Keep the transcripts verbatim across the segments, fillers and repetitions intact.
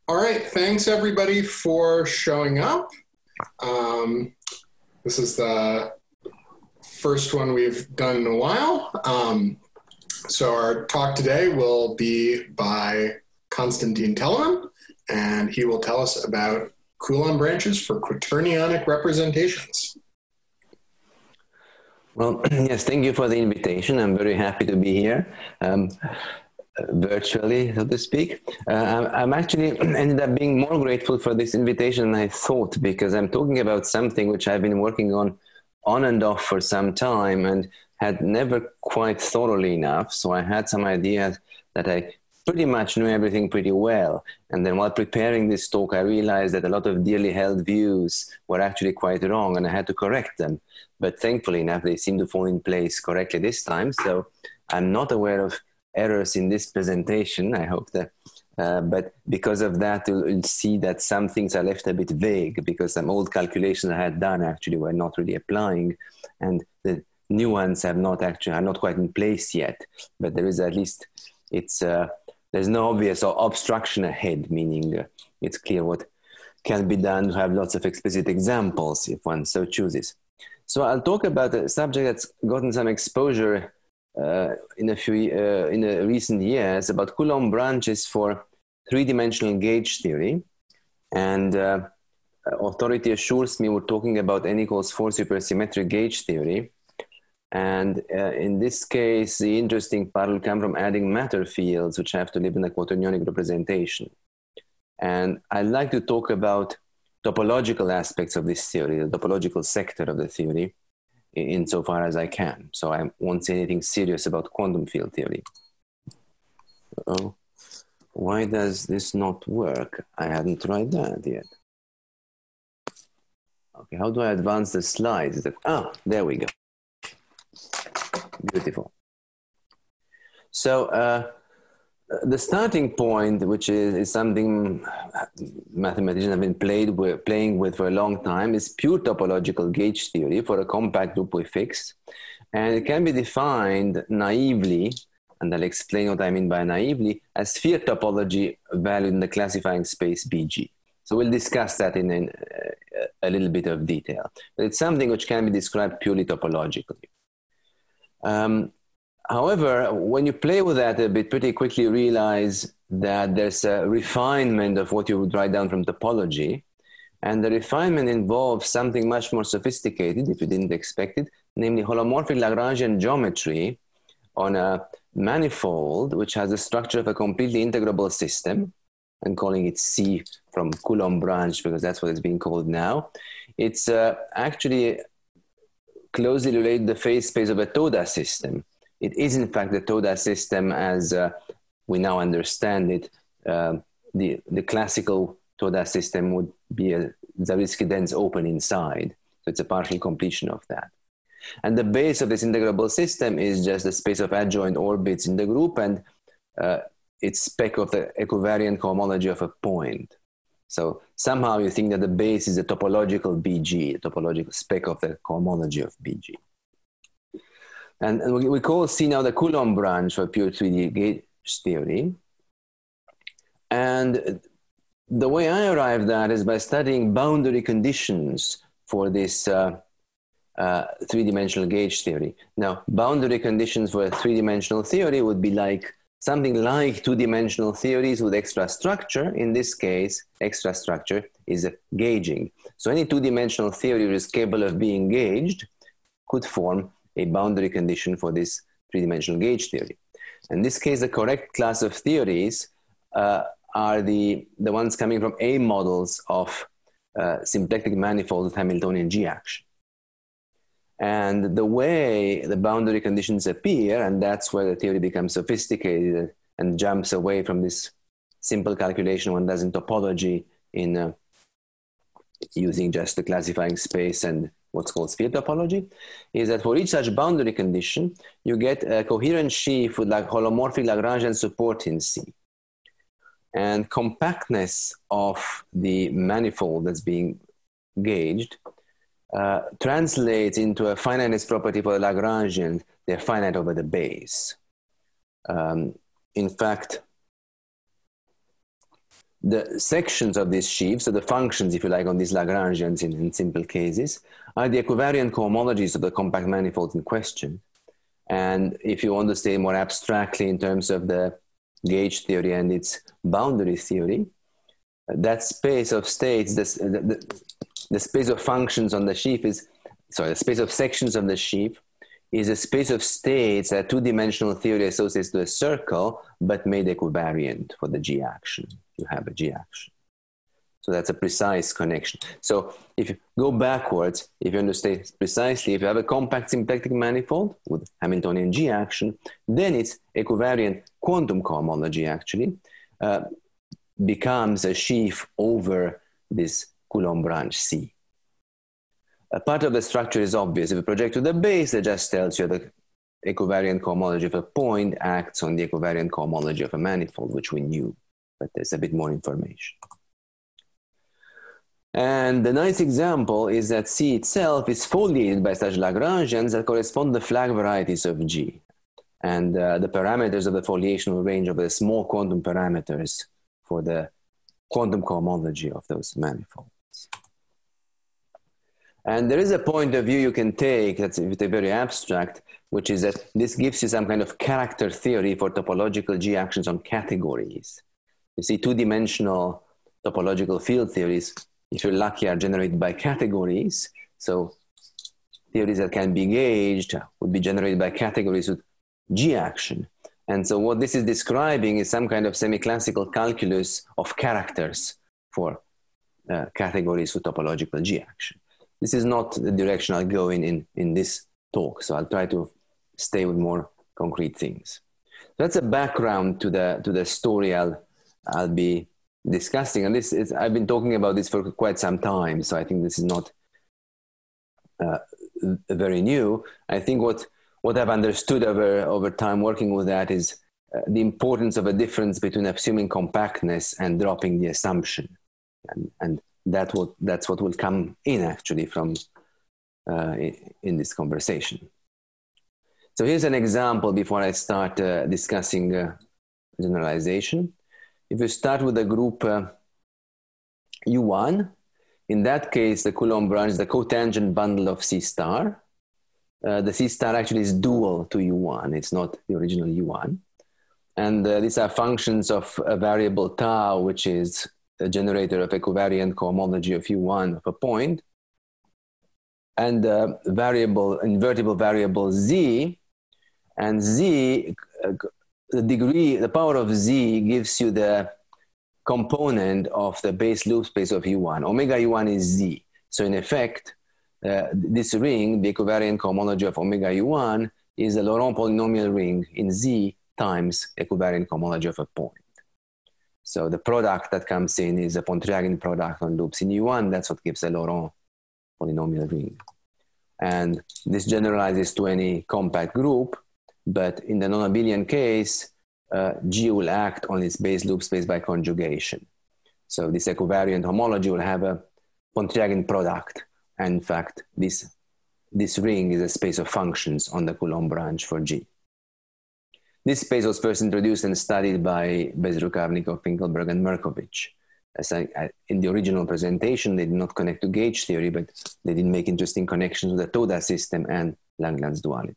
All right, thanks everybody for showing up. Um, this is the first one we've done in a while. Um, so our talk today will be by Konstantin Telemann, and he will tell us about Coulomb branches for quaternionic representations. Well, yes, thank you for the invitation. I'm very happy to be here. Um, virtually, so to speak. Uh, I'm actually ended up being more grateful for this invitation than I thought, because I'm talking about something which I've been working on on and off for some time and had never quite thoroughly enough. So I had some ideas that I pretty much knew everything pretty well. And then while preparing this talk, I realized that a lot of dearly held views were actually quite wrong, and I had to correct them. But thankfully enough, they seem to fall in place correctly this time. So I'm not aware of errors in this presentation, I hope that, uh, but because of that, you'll, you'll see that some things are left a bit vague, because some old calculations I had done actually were not really applying, and the new ones have not actually, are not quite in place yet, but there is at least, it's, uh, there's no obvious or obstruction ahead, meaning uh, it's clear what can be done to have lots of explicit examples if one so chooses. So I'll talk about a subject that's gotten some exposure Uh, in a few uh, in a recent years, about Coulomb branches for three-dimensional gauge theory, and uh, authority assures me we're talking about n equals four supersymmetric gauge theory, and uh, in this case the interesting part will come from adding matter fields which have to live in a quaternionic representation. And I'd like to talk about topological aspects of this theory, the topological sector of the theory, insofar as I can. So I won't say anything serious about quantum field theory. Oh, why does this not work? I haven't tried that yet. Okay, how do I advance the slides? That, ah, there we go. Beautiful. So uh, the starting point, which is, is something mathematicians have been played with, playing with for a long time, is pure topological gauge theory for a compact loop with fixed. And it can be defined naively, and I'll explain what I mean by naively, as sphere topology valued in the classifying space B G. So we'll discuss that in, in uh, a little bit of detail. But it's something which can be described purely topologically. Um, However, when you play with that a bit, pretty quickly you realize that there's a refinement of what you would write down from topology. And the refinement involves something much more sophisticated, if you didn't expect it, namely holomorphic Lagrangian geometry on a manifold which has the structure of a completely integrable system. I'm calling it C from Coulomb branch because that's what it's being called now. It's uh, actually closely related to the phase space of a Toda system. It is, in fact, the Toda system as uh, we now understand it. Uh, the, the classical Toda system would be a Zariski dense open inside. So it's a partial completion of that. And the base of this integrable system is just the space of adjoint orbits in the group and uh, its spec of the equivariant cohomology of a point. So somehow you think that the base is a topological B G, the topological spec of the cohomology of B G. And, and we, we call C now the Coulomb branch for pure three D gauge theory. And the way I arrived at is by studying boundary conditions for this uh, uh, three-dimensional gauge theory. Now, boundary conditions for a three-dimensional theory would be like something like two-dimensional theories with extra structure. In this case, extra structure is gauging. So any two-dimensional theory which is capable of being gauged could form a boundary condition for this three-dimensional gauge theory. In this case, the correct class of theories uh, are the, the ones coming from A models of uh, symplectic manifolds with Hamiltonian G action. And the way the boundary conditions appear, and that's where the theory becomes sophisticated and jumps away from this simple calculation one does in topology in uh, using just the classifying space and what's called sphere topology, is that for each such boundary condition, you get a coherent sheaf with like holomorphic Lagrangian support in C. And compactness of the manifold that's being gauged uh, translates into a finiteness property for the Lagrangian. They're finite over the base. Um, in fact, the sections of this sheaf, so the functions, if you like, on these Lagrangians in, in simple cases, are the equivariant cohomologies of the compact manifolds in question. And if you want to say more abstractly in terms of the gauge theory and its boundary theory, that space of states, this, the, the, the space of functions on the sheaf is, sorry, the space of sections of the sheaf is a space of states, a two-dimensional theory associated to a circle, but made equivariant for the G action. You have a G action. So that's a precise connection. So if you go backwards, if you understand precisely, if you have a compact symplectic manifold with Hamiltonian G action, then its equivariant quantum cohomology actually uh, becomes a sheaf over this Coulomb branch C. A part of the structure is obvious. If you project to the base, it just tells you the equivariant cohomology of a point acts on the equivariant cohomology of a manifold, which we knew, but there's a bit more information. And the nice example is that C itself is foliated by such Lagrangians that correspond to the flag varieties of G. And uh, the parameters of the foliation will range over the small quantum parameters for the quantum cohomology of those manifolds. And there is a point of view you can take that's very abstract, which is that this gives you some kind of character theory for topological G actions on categories. You see, two-dimensional topological field theories, if you're lucky, are generated by categories. So theories that can be gauged would be generated by categories with G action. And so what this is describing is some kind of semi-classical calculus of characters for uh, categories with topological G action. This is not the direction I'll go in, in in this talk, so I'll try to stay with more concrete things. That's a background to the to the story I'll I'll be discussing, and this is I've been talking about this for quite some time, so I think this is not uh, very new. I think what what I've understood over over time working with that is uh, the importance of a difference between assuming compactness and dropping the assumption, and and that what that's what will come in actually from uh, in, in this conversation. So here's an example before I start uh, discussing uh, generalization. If you start with the group uh, U one, in that case, the Coulomb branch is the cotangent bundle of C star. Uh, the C star actually is dual to U one. It's not the original U one. And uh, these are functions of a variable tau, which is a generator of equivariant cohomology of U one of a point. And uh, variable, invertible variable Z, and Z, uh, the degree, the power of Z gives you the component of the base loop space of U one. Omega U one is Z. So in effect, uh, this ring, the equivariant cohomology of omega U one, is a Laurent polynomial ring in Z times equivariant cohomology of a point. So the product that comes in is a Pontryagin product on loops in U one. That's what gives a Laurent polynomial ring. And this generalizes to any compact group. But in the non-abelian case, uh, G will act on its base loop space by conjugation. So this equivariant homology will have a Pontryagin product. And in fact, this, this ring is a space of functions on the Coulomb branch for G. This space was first introduced and studied by Bezrukavnikov, Finkelberg, and Merkovich. As I, I, in the original presentation, they did not connect to gauge theory, but they did make interesting connections with the Toda system and Langlands duality.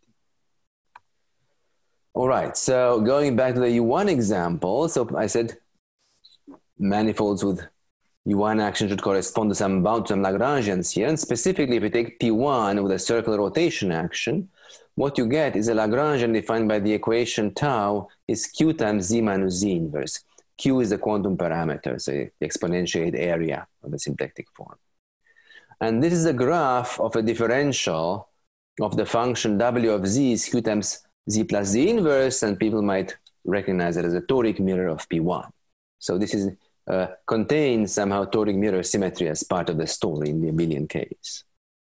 All right, so going back to the U one example, so I said manifolds with U one action should correspond to some bound some Lagrangians here, and specifically if you take P one with a circular rotation action, what you get is a Lagrangian defined by the equation tau is Q times Z minus Z inverse. Q is the quantum parameter, so the exponentiate area of the symplectic form. And this is a graph of a differential of the function W of Z is Q times Z plus Z inverse, and people might recognize it as a toric mirror of P one. So this is uh, contains somehow toric mirror symmetry as part of the story in the abelian case.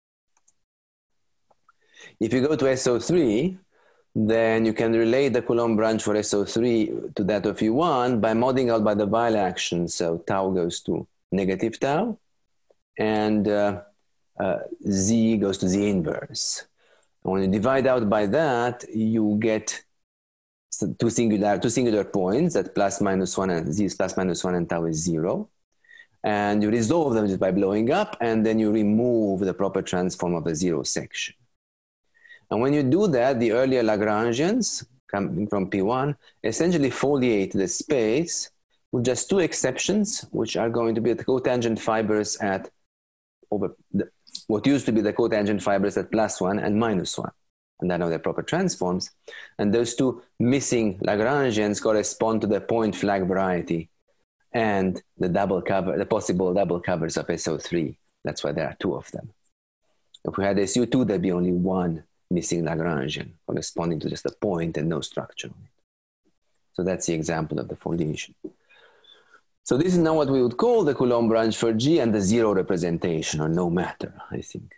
If you go to S O three, then you can relate the Coulomb branch for S O three to that of U one by modding out by the Weyl action. So tau goes to negative tau, and uh, uh, Z goes to Z inverse. When you divide out by that, you get two singular, two singular points at plus minus one and z is plus minus one and tau is zero. And you resolve them just by blowing up, and then you remove the proper transform of the zero section. And when you do that, the earlier Lagrangians coming from P one essentially foliate the space with just two exceptions, which are going to be the cotangent fibers at over the, what used to be the cotangent fibers at plus one and minus one. And I know their proper transforms. And those two missing Lagrangians correspond to the point flag variety and the double cover, the possible double covers of S O three. That's why there are two of them. If we had S U two, there'd be only one missing Lagrangian corresponding to just a point and no structure on it. So that's the example of the foliation. So this is now what we would call the Coulomb branch for G and the zero representation, or no matter, I think.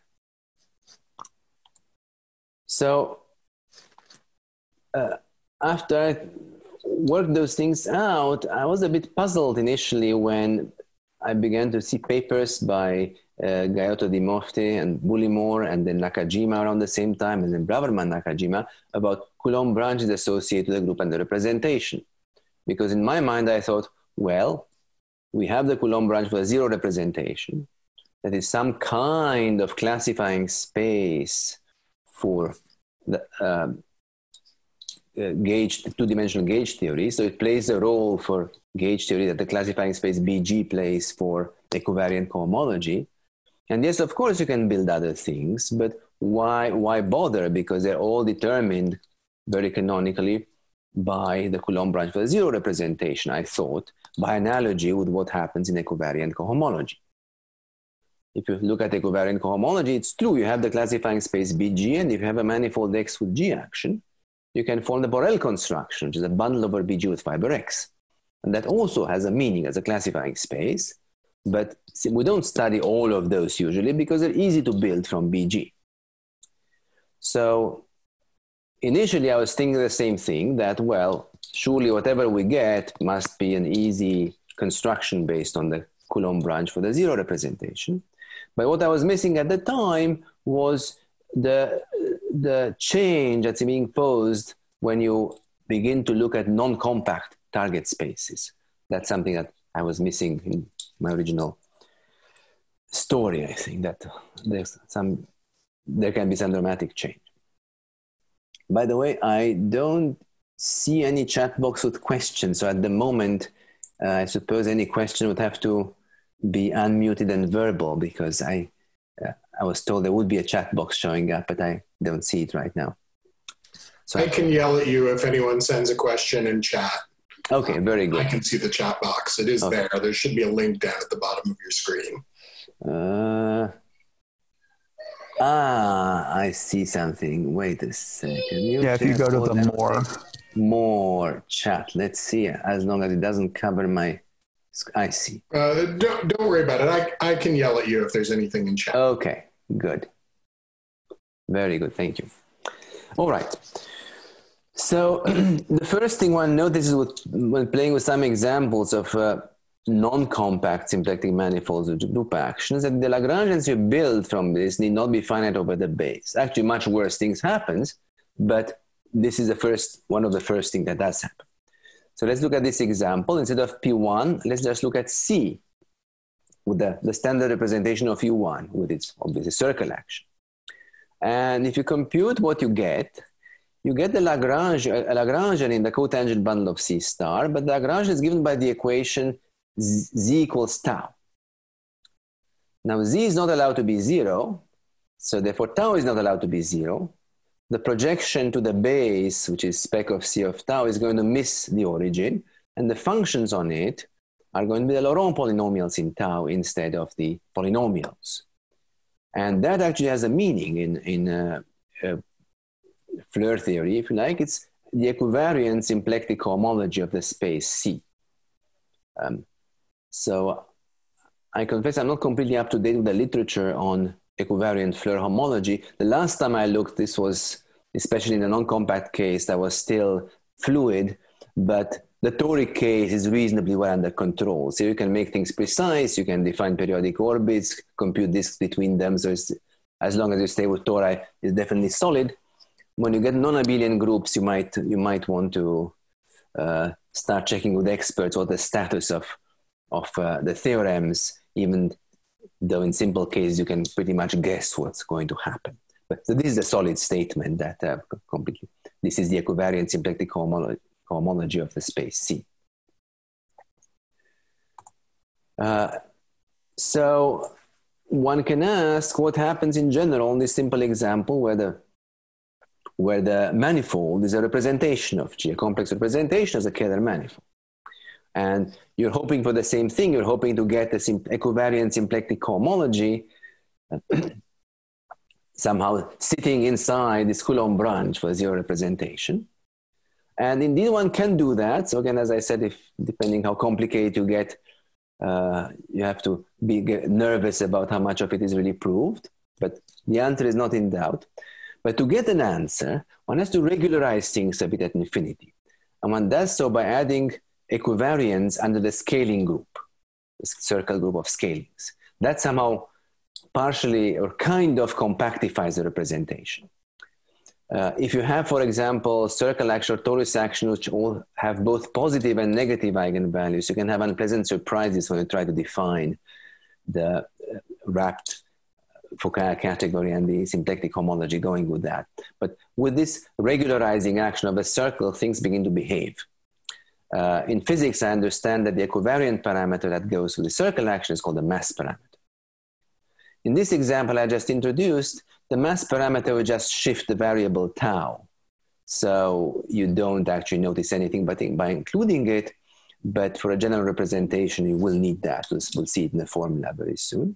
So uh, after I worked those things out, I was a bit puzzled initially when I began to see papers by uh, Gayotto Di Mofte and Bullimore and then Nakajima around the same time, and then Braverman Nakajima about Coulomb branches associated with the group and the representation. Because in my mind, I thought, well, we have the Coulomb branch for zero representation. That is some kind of classifying space for the uh, uh, gauge, two-dimensional gauge theory. So it plays a role for gauge theory that the classifying space B G plays for equivariant cohomology. And yes, of course, you can build other things, but why, why bother? Because they're all determined very canonically by the Coulomb branch for zero representation, I thought, by analogy with what happens in equivariant cohomology. If you look at equivariant cohomology, it's true, you have the classifying space B G, and if you have a manifold X with G action, you can form the Borel construction, which is a bundle over B G with fiber X. And that also has a meaning as a classifying space, but we don't study all of those usually because they're easy to build from B G. So initially I was thinking the same thing, that, well, surely whatever we get must be an easy construction based on the Coulomb branch for the zero representation. But what I was missing at the time was the, the change that's being posed when you begin to look at non-compact target spaces. That's something that I was missing in my original story, I think, that there's some, there can be some dramatic change. By the way, I don't see any chat box with questions. So at the moment, uh, I suppose any question would have to be unmuted and verbal, because I, uh, I was told there would be a chat box showing up, but I don't see it right now. So I can yell at you if anyone sends a question in chat. Okay, very good. I can see the chat box. It is okay. There. There should be a link down at the bottom of your screen. Uh, ah, I see something. Wait a second. You yeah, if you go to the more. More chat. Let's see. As long as it doesn't cover my... I see. Uh, don't, don't worry about it. I, I can yell at you if there's anything in chat. Okay, good. Very good. Thank you. All right. So the first thing one notices with, when playing with some examples of uh, non-compact symplectic manifolds with group actions, that the Lagrangians you build from this need not be finite over the base. Actually, much worse things happens, but this is the first, one of the first things that does happen. So let's look at this example. Instead of P one, let's just look at C with the, the standard representation of U one with its obviously circle action. And if you compute what you get, you get the Lagrange, a Lagrangian in the cotangent bundle of C star, but the Lagrangian is given by the equation Z, Z equals tau. Now Z is not allowed to be zero, so therefore tau is not allowed to be zero. The projection to the base, which is spec of C of tau, is going to miss the origin, and the functions on it are going to be the Laurent polynomials in tau instead of the polynomials. And that actually has a meaning in, in uh, uh, Floer theory, if you like. It's the equivariant symplectic cohomology of the space C. Um, so I confess I'm not completely up to date with the literature on equivariant Floer homology. The last time I looked, this was, especially in the non-compact case, that was still fluid, but the toric case is reasonably well under control. So you can make things precise, you can define periodic orbits, compute disks between them, so it's, as long as you stay with tori, it's definitely solid. when you get non-abelian groups, you might, you might want to uh, start checking with experts what the status of, of uh, the theorems, even though in simple cases you can pretty much guess what's going to happen. But so this is a solid statement that uh, completely, this is the equivariant symplectic cohomology, cohomology of the space C. Uh, so one can ask what happens in general in this simple example where the, where the manifold is a representation of G, a complex representation as a Kähler manifold. And you're hoping for the same thing. You're hoping to get a sim equivariant symplectic cohomology somehow sitting inside this Coulomb branch for zero representation. And indeed one can do that. So again, as I said, if depending how complicated you get, uh, you have to be nervous about how much of it is really proved. But the answer is not in doubt. But to get an answer, one has to regularize things a bit at infinity. And one does so by adding equivariants under the scaling group, the circle group of scalings. That somehow partially or kind of compactifies the representation. Uh, if you have, for example, circle action or torus action, which all have both positive and negative eigenvalues, you can have unpleasant surprises when you try to define the uh, wrapped Fukaya category and the symplectic homology going with that. But with this regularizing action of a circle, things begin to behave. Uh, in physics, I understand that the equivariant parameter that goes with the circle action is called the mass parameter. In this example I just introduced, the mass parameter will just shift the variable tau. So you don't actually notice anything but in, by including it, but for a general representation, you will need that. We'll, we'll see it in the formula very soon.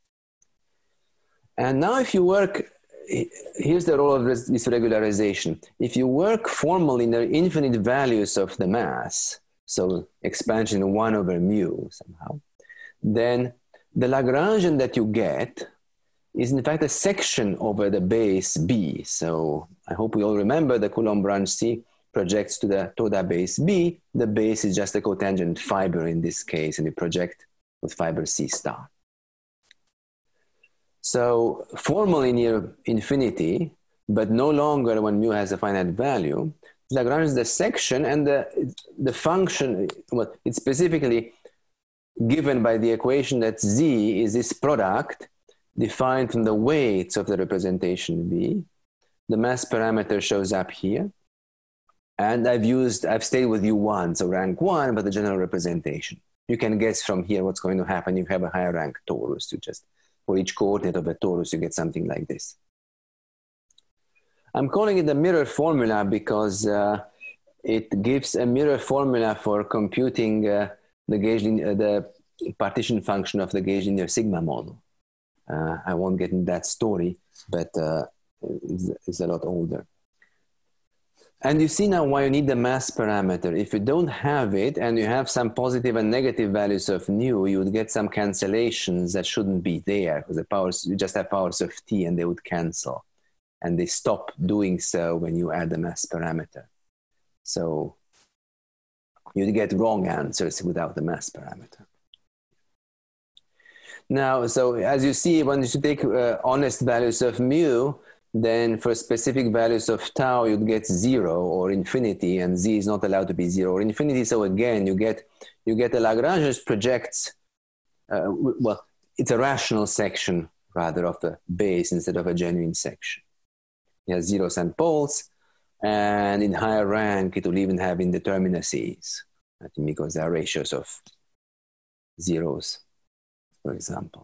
And now if you work, here's the role of this, this regularization. If you work formally in the infinite values of the mass, so expansion one over mu somehow, then the Lagrangian that you get is in fact a section over the base B. So I hope we all remember the Coulomb branch C projects to the Toda base B. The base is just a cotangent fiber in this case, and you project with fiber C star. So formally near infinity, but no longer when mu has a finite value, Lagrange is the section, and the, the function, well, it's specifically given by the equation that Z is this product defined from the weights of the representation V. The mass parameter shows up here. And I've used, I've stayed with U one, so rank one, but the general representation. You can guess from here what's going to happen. You have a higher rank torus. You just, for each coordinate of a torus, you get something like this. I'm calling it the mirror formula because uh, it gives a mirror formula for computing uh, the gauge linear, the partition function of the gauge linear sigma model. Uh, I won't get into that story, but uh, it's, it's a lot older. And you see now why you need the mass parameter. If you don't have it and you have some positive and negative values of nu, you would get some cancellations that shouldn't be there because the powers, you just have powers of t and they would cancel. And they stop doing so when you add the mass parameter. So you'd get wrong answers without the mass parameter. Now, so as you see, when you take uh, honest values of mu, then for specific values of tau, you'd get zero or infinity, and z is not allowed to be zero or infinity. So again, you get, you get a Lagrangian projects, uh, well, it's a rational section rather of the base instead of a genuine section. It has zeros and poles, and in higher rank, it will even have indeterminacies, I think because there are ratios of zeros, for example.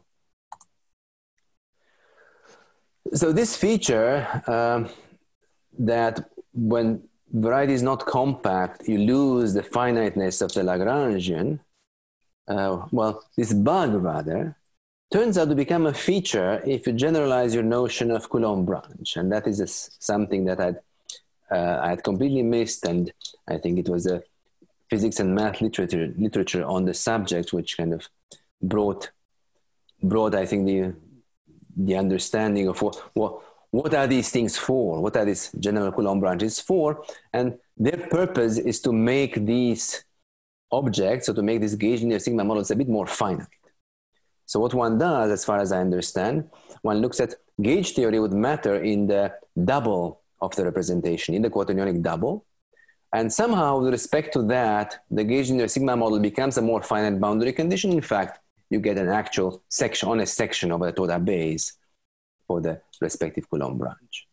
So this feature um, that when variety is not compact, you lose the finiteness of the Lagrangian, uh, well, this bug rather, turns out to become a feature if you generalize your notion of Coulomb branch. And that is a, something that I'd, uh, I had completely missed, and I think it was a physics and math literature, literature on the subject which kind of brought, brought I think, the the understanding of what, what, what are these things for? What are these general Coulomb branches for? And their purpose is to make these objects, or to make these gauge linear sigma models a bit more finite. So what one does, as far as I understand, one looks at gauge theory with matter in the double of the representation in the quaternionic double. And somehow, with respect to that, the gauge-linear sigma model becomes a more finite boundary condition. In fact, you get an actual section, honest section of the Toda base for the respective Coulomb branch.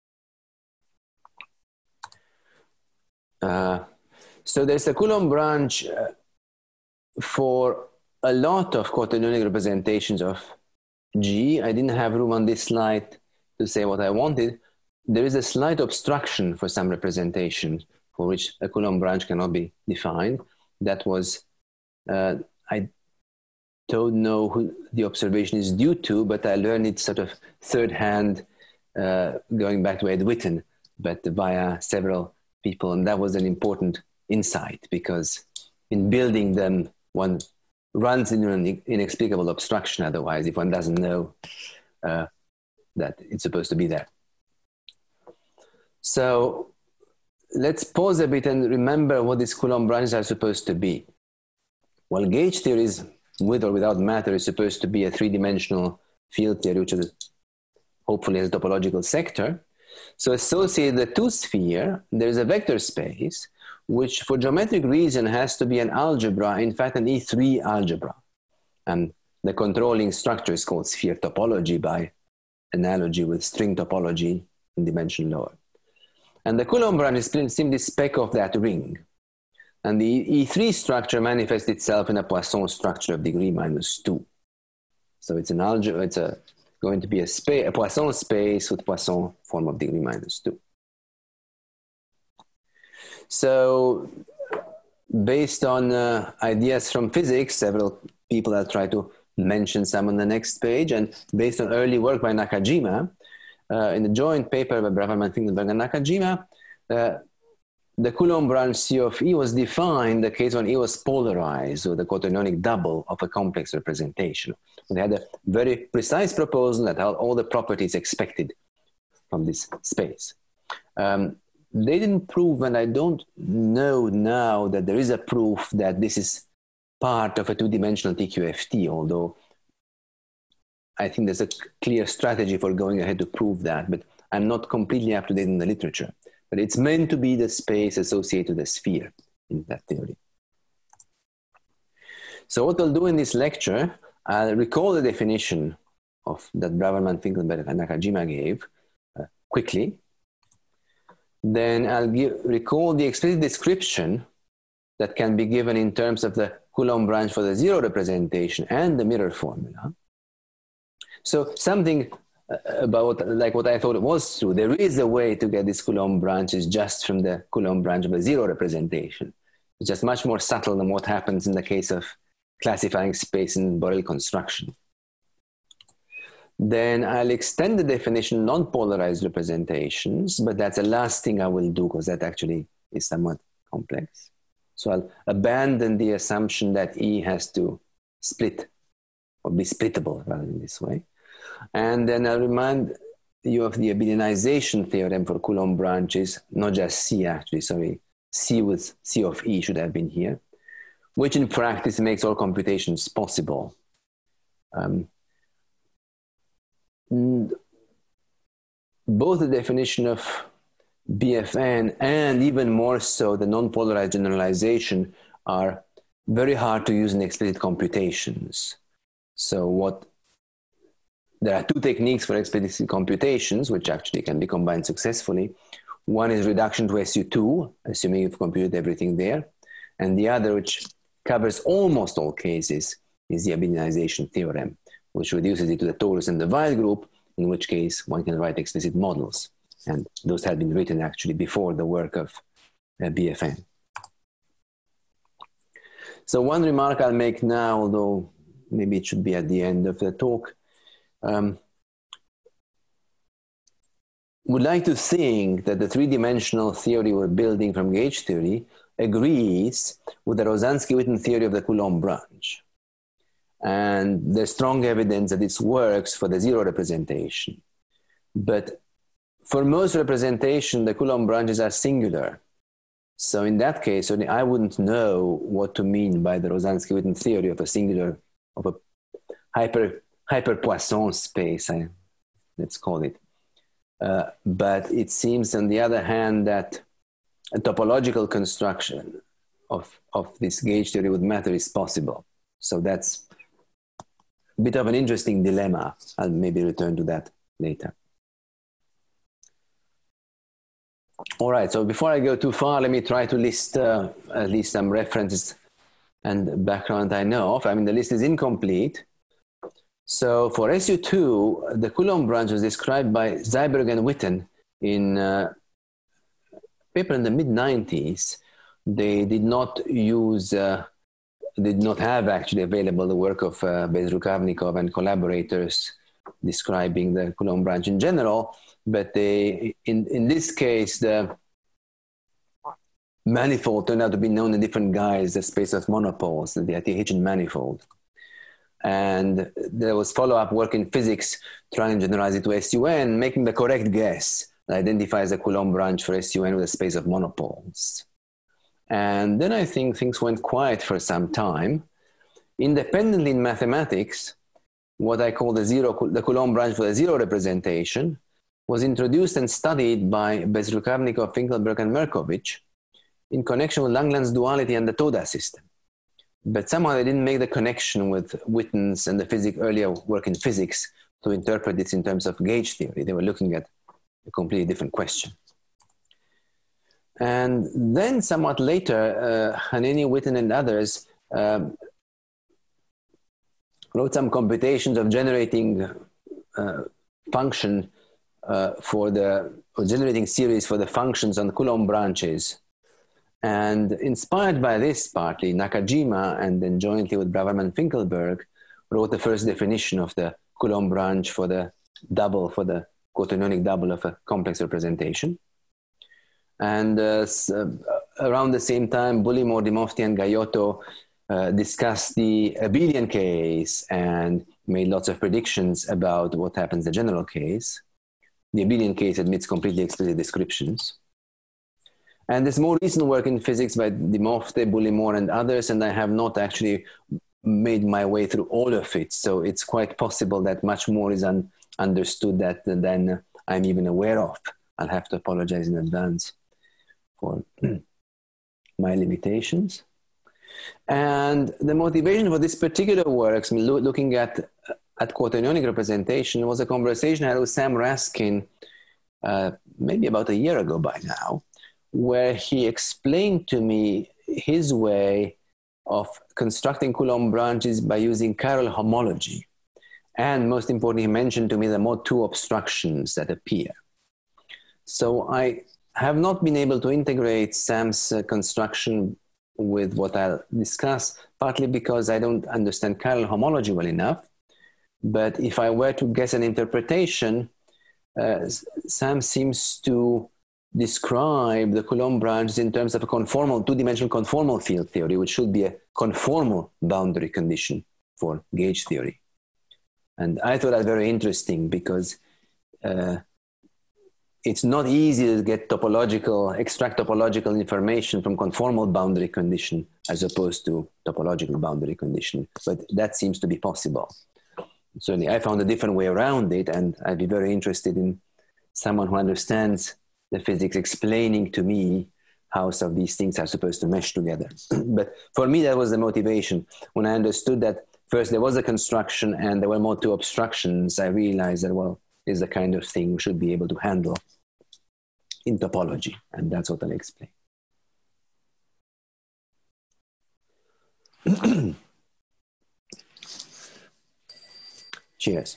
Uh, so there's a Coulomb branch uh, for a lot of quaternionic representations of G. I didn't have room on this slide to say what I wanted. There is a slight obstruction for some representation for which a Coulomb branch cannot be defined. That was, uh, I don't know who the observation is due to, but I learned it sort of third hand, uh, going back to Ed Witten, but via several people. And that was an important insight, because in building them, one runs into an inexplicable obstruction otherwise, if one doesn't know uh, that it's supposed to be there. So let's pause a bit and remember what these Coulomb branches are supposed to be. Well, gauge theory is, with or without matter, is supposed to be a three-dimensional field theory, which is hopefully has a topological sector. So associate the two sphere, there's a vector space, which for geometric reason has to be an algebra, in fact an E three algebra. And the controlling structure is called sphere topology by analogy with string topology in dimension lower. And the Coulomb branch is simply spec of that ring. And the E three structure manifests itself in a Poisson structure of degree minus two. So it's an algebra, it's a, going to be a, space, a Poisson space with Poisson form of degree minus two. So based on uh, ideas from physics, several people have tried to mention some on the next page, and based on early work by Nakajima, Uh, in the joint paper by Braverman, Finkelberg, and Nakajima, uh, the Coulomb branch C of E was defined the case when E was polarized, or the quaternionic double of a complex representation. They had a very precise proposal that had all the properties expected from this space. Um, they didn't prove, and I don't know now that there is a proof that this is part of a two-dimensional T Q F T, although I think there's a clear strategy for going ahead to prove that, but I'm not completely up to date in the literature. But it's meant to be the space associated with the sphere in that theory. So what I'll do in this lecture, I'll recall the definition of that Braverman, Finkelberg, and Nakajima gave uh, quickly. Then I'll give, recall the explicit description that can be given in terms of the Coulomb branch for the zero representation and the mirror formula. So something about like what I thought it was true. There is a way to get these Coulomb branches just from the Coulomb branch of a zero representation. It's just much more subtle than what happens in the case of classifying space in Borel construction. Then I'll extend the definition non-polarized representations, but that's the last thing I will do because that actually is somewhat complex. So I'll abandon the assumption that E has to split or be splittable rather in this way. And then I'll remind you of the Abelianization theorem for Coulomb branches, not just C actually, sorry, C with C of E should have been here, which in practice makes all computations possible. Um, both the definition of B F N and even more so the non-polarized generalization are very hard to use in explicit computations. So what There are two techniques for explicit computations, which actually can be combined successfully. One is reduction to S U two, assuming you've computed everything there. And the other, which covers almost all cases, is the Abelianization theorem, which reduces it to the torus and the Weyl group, in which case one can write explicit models. And those had been written actually before the work of uh, B F N. So one remark I'll make now, although maybe it should be at the end of the talk, Um, would like to think that the three-dimensional theory we're building from gauge theory agrees with the Rozansky-Witten theory of the Coulomb branch. And there's strong evidence that this works for the zero representation. But for most representation, the Coulomb branches are singular. So in that case, I wouldn't know what to mean by the Rozansky-Witten theory of a singular, of a hyper hyper Poisson space, I, let's call it. Uh, but it seems, on the other hand, that a topological construction of, of this gauge theory with matter is possible. So that's a bit of an interesting dilemma. I'll maybe return to that later. All right, so before I go too far, let me try to list uh, at least some references and background I know of. I mean, the list is incomplete. So for S U two, the Coulomb branch was described by Seiberg and Witten in a paper in the mid nineties. They did not use, uh, did not have actually available the work of uh, Bezrukavnikov and collaborators describing the Coulomb branch in general, but they, in, in this case, the manifold turned out to be known in different guise, the space of monopoles, the Hitchin manifold. And there was follow-up work in physics trying to generalize it to S U N, making the correct guess that identifies the Coulomb branch for S U N with a space of monopoles. And then I think things went quiet for some time. Independently in mathematics, what I call the zero, the Coulomb branch for the zero representation was introduced and studied by Bezrukavnikov, Finkelberg, and Merkovich in connection with Langland's duality and the Toda system. But somehow they didn't make the connection with Witten's and the physics, earlier work in physics to interpret this in terms of gauge theory. They were looking at a completely different question. And then somewhat later, uh, Haneni, Witten, and others um, wrote some computations of generating uh, function uh, for the, or generating series for the functions on Coulomb branches. And inspired by this partly, Nakajima, and then jointly with Braverman Finkelberg, wrote the first definition of the Coulomb branch for the double, for the quaternionic double of a complex representation. And uh, around the same time, Bullimore, Dimofti, and Gaiotto uh, discussed the abelian case and made lots of predictions about what happens in the general case. The abelian case admits completely explicit descriptions. And there's more recent work in physics by Dimofte, Bullimore, and others, and I have not actually made my way through all of it. So it's quite possible that much more is un understood that than I'm even aware of. I'll have to apologize in advance for my limitations. And the motivation for this particular work, looking at, at quaternionic representation, was a conversation I had with Sam Raskin uh, maybe about a year ago by now, where he explained to me his way of constructing Coulomb branches by using chiral homology. And most importantly, he mentioned to me the mode two obstructions that appear. So I have not been able to integrate Sam's uh, construction with what I'll discuss, partly because I don't understand chiral homology well enough. But if I were to guess an interpretation, uh, Sam seems to describe the Coulomb branches in terms of a conformal, two-dimensional conformal field theory, which should be a conformal boundary condition for gauge theory. And I thought that very interesting because uh, it's not easy to get topological, extract topological information from conformal boundary condition as opposed to topological boundary condition, but that seems to be possible. Certainly, I found a different way around it, and I'd be very interested in someone who understands the physics explaining to me how some of these things are supposed to mesh together. But for me, that was the motivation. When I understood that first there was a construction and there were more two obstructions, I realized that, well, this is the kind of thing we should be able to handle in topology, and that's what I'll explain. Cheers.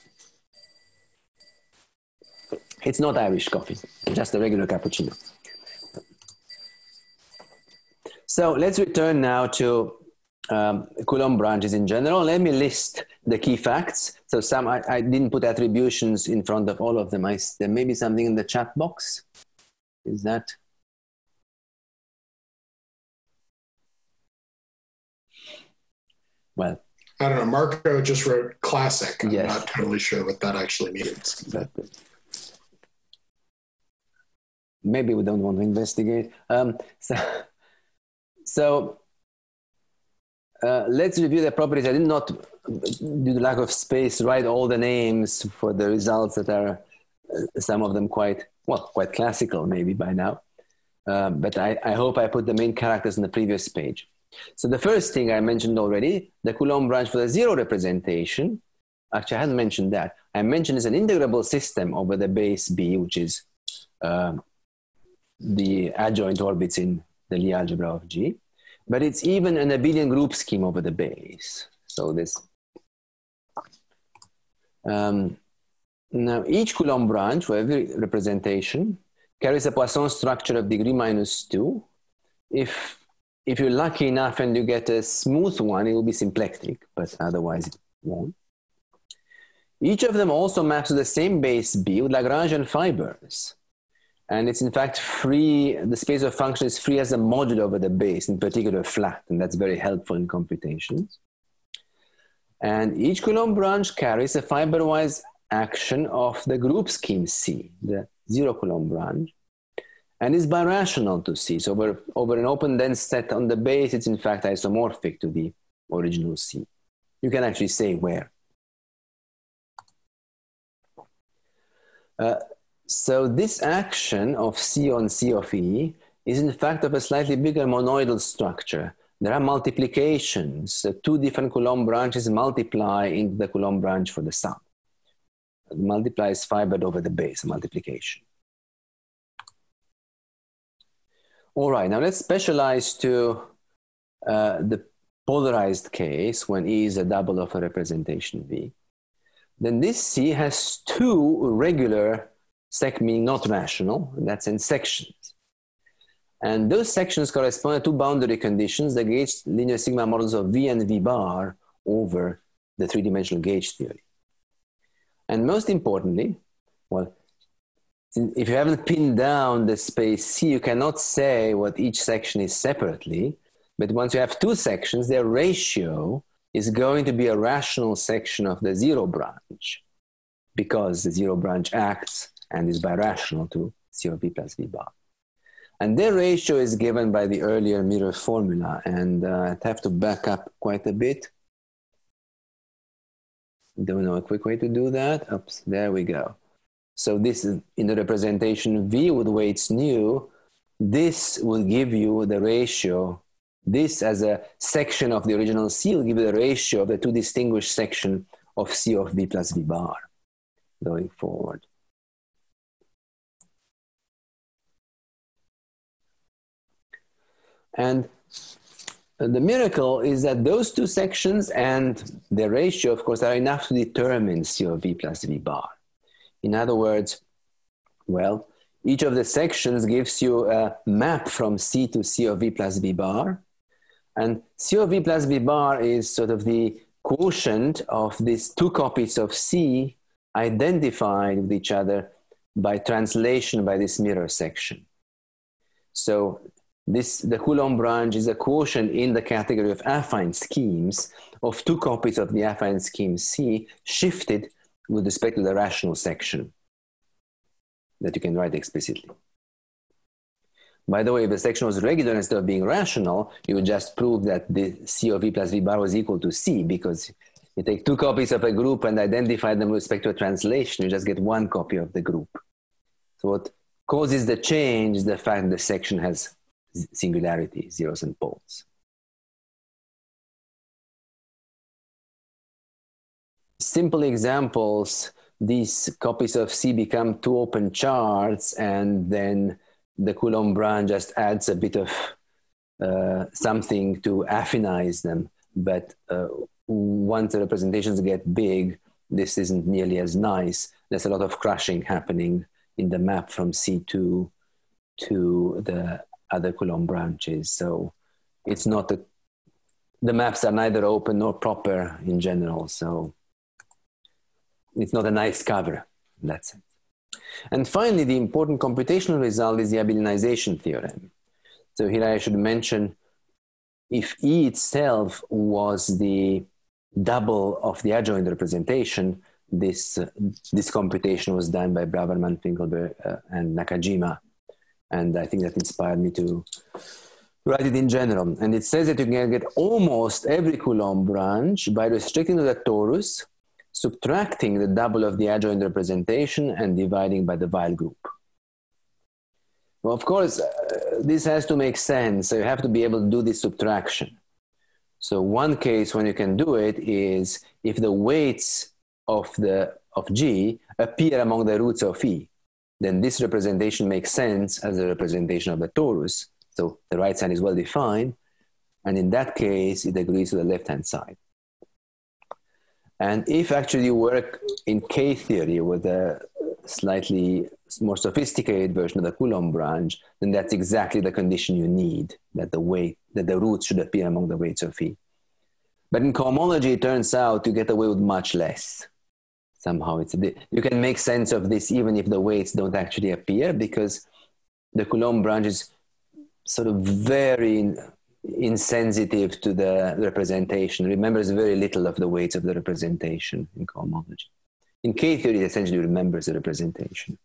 It's not Irish coffee, just a regular cappuccino. So let's return now to um, Coulomb branches in general. Let me list the key facts. So some, I, I didn't put attributions in front of all of them. I, there may be something in the chat box. Is that? Well, I don't know. Marco just wrote classic. I'm yes. not totally sure what that actually means. But maybe we don't want to investigate. Um, so so uh, let's review the properties. I did not, due to lack of space, write all the names for the results that are some of them quite, well, quite classical maybe by now. Uh, but I, I hope I put the main characters on the previous page. So the first thing I mentioned already, the Coulomb branch for the zero representation. Actually, I hadn't mentioned that. I mentioned it's an integrable system over the base B, which is uh, the adjoint orbits in the Lie algebra of G. But it's even an abelian group scheme over the base. So this. Um, now, each Coulomb branch for every representation carries a Poisson structure of degree minus two. If, if you're lucky enough and you get a smooth one, it will be symplectic, but otherwise it won't. Each of them also maps to the same base B with Lagrangian fibers. And it's in fact free, the space of function is free as a modulo over the base, in particular flat, and that's very helpful in computations. And each Coulomb branch carries a fiber-wise action of the group scheme C, the zero Coulomb branch, and is birational to C. So over, over an open dense set on the base, it's in fact isomorphic to the original C. You can actually say where. Uh, so this action of C on C of E is in fact of a slightly bigger monoidal structure. There are multiplications. So two different Coulomb branches multiply into the Coulomb branch for the sum. Multiply is fibered over the base, multiplication. All right, now let's specialize to uh, the polarized case when E is a double of a representation V. Then this C has two regular sec, meaning not rational, in that sense, sections. And those sections correspond to two boundary conditions, the gauge linear sigma models of V and V bar over the three-dimensional gauge theory. And most importantly, well, if you haven't pinned down the space C, you cannot say what each section is separately, but once you have two sections, their ratio is going to be a rational section of the zero branch, because the zero branch acts and is birational to C of V plus V bar. And their ratio is given by the earlier mirror formula, and uh, I have to back up quite a bit. Don't know a quick way to do that. Oops, there we go. So this is in the representation V with weights nu. This will give you the ratio. This as a section of the original C will give you the ratio of the two distinguished sections of C of V plus V bar going forward. And the miracle is that those two sections and the ratio, of course, are enough to determine C of V plus V bar. In other words, well, each of the sections gives you a map from C to C of V plus V bar. And C of V plus V bar is sort of the quotient of these two copies of C identified with each other by translation by this mirror section. So this, the Coulomb branch is a quotient in the category of affine schemes of two copies of the affine scheme C shifted with respect to the rational section that you can write explicitly. By the way, if the section was regular instead of being rational, you would just prove that the C of V plus V bar was equal to C, because you take two copies of a group and identify them with respect to a translation, you just get one copy of the group. So what causes the change is the fact that the section has singularity, zeros and poles. Simple examples, these copies of C become two open charts, and then the Coulomb branch just adds a bit of uh, something to affinize them. But uh, once the representations get big, this isn't nearly as nice. There's a lot of crushing happening in the map from C two to the other Coulomb branches. So it's not a, the maps are neither open nor proper in general. So it's not a nice cover in that sense. And finally, the important computational result is the abelianization theorem. So here I should mention, if E itself was the double of the adjoint representation, this, uh, this computation was done by Braverman, Finkelberg, uh, and Nakajima. And I think that inspired me to write it in general. And it says that you can get almost every Coulomb branch by restricting to the torus subtracting the double of the adjoint representation and dividing by the Weyl group. Well, of course, uh, this has to make sense. So you have to be able to do this subtraction. So one case when you can do it is if the weights of, the, of G appear among the roots of E, then this representation makes sense as a representation of the torus. So the right side is well defined. And in that case, it agrees to the left-hand side. And if actually you work in K-theory with a slightly more sophisticated version of the Coulomb branch, then that's exactly the condition you need, that the weight, that the roots should appear among the weights of E. But in cohomology, it turns out you get away with much less. Somehow it's a, you can make sense of this even if the weights don't actually appear, because the Coulomb branch is sort of very insensitive to the representation, remembers very little of the weights of the representation in cohomology. In K-theory, it essentially remembers the representation.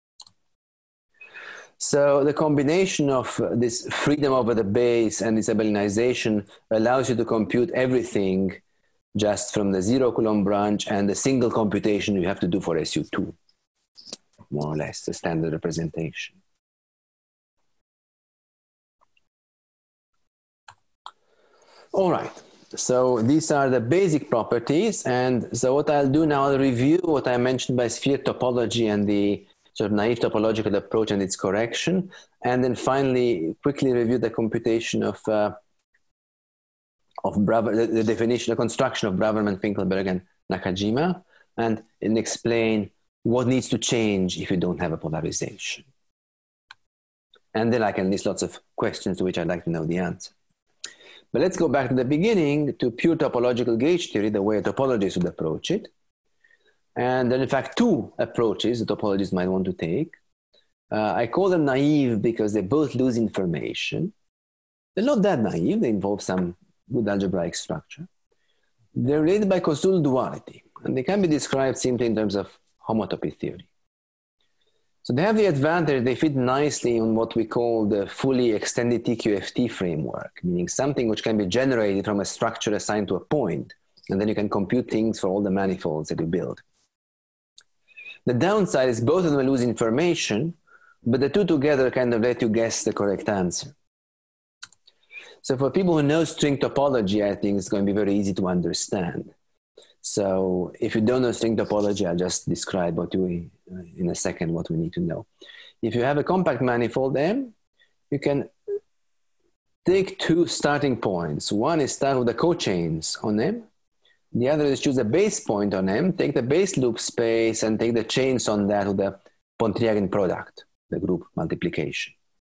So the combination of this freedom over the base and this abelianization allows you to compute everything just from the zero Coulomb branch and the single computation you have to do for S U two, more or less, the standard representation. All right, so these are the basic properties. And so what I'll do now, I'll review what I mentioned by sphere topology and the sort of naive topological approach and its correction. And then finally, quickly review the computation of, uh, of Braver, the, the definition, the construction of Braverman, Finkelberg, and Nakajima, and, and explain what needs to change if you don't have a polarization. And then I can list lots of questions to which I'd like to know the answer. But let's go back to the beginning to pure topological gauge theory, the way a topologist would approach it. And there are in fact two approaches the topologists might want to take. Uh, I call them naive because they both lose information. They're not that naive, they involve some good algebraic structure. They're related by Koszul duality, and they can be described simply in terms of homotopy theory. So they have the advantage, they fit nicely on what we call the fully extended T Q F T framework, meaning something which can be generated from a structure assigned to a point, and then you can compute things for all the manifolds that you build. The downside is both of them lose information, but the two together kind of let you guess the correct answer. So for people who know string topology, I think it's going to be very easy to understand. So if you don't know string topology, I'll just describe what we, uh, in a second, what we need to know. If you have a compact manifold M, you can take two starting points. One is start with the cochains on M. The other is choose a base point on M, take the base loop space and take the chains on that with the Pontryagin product, the group multiplication.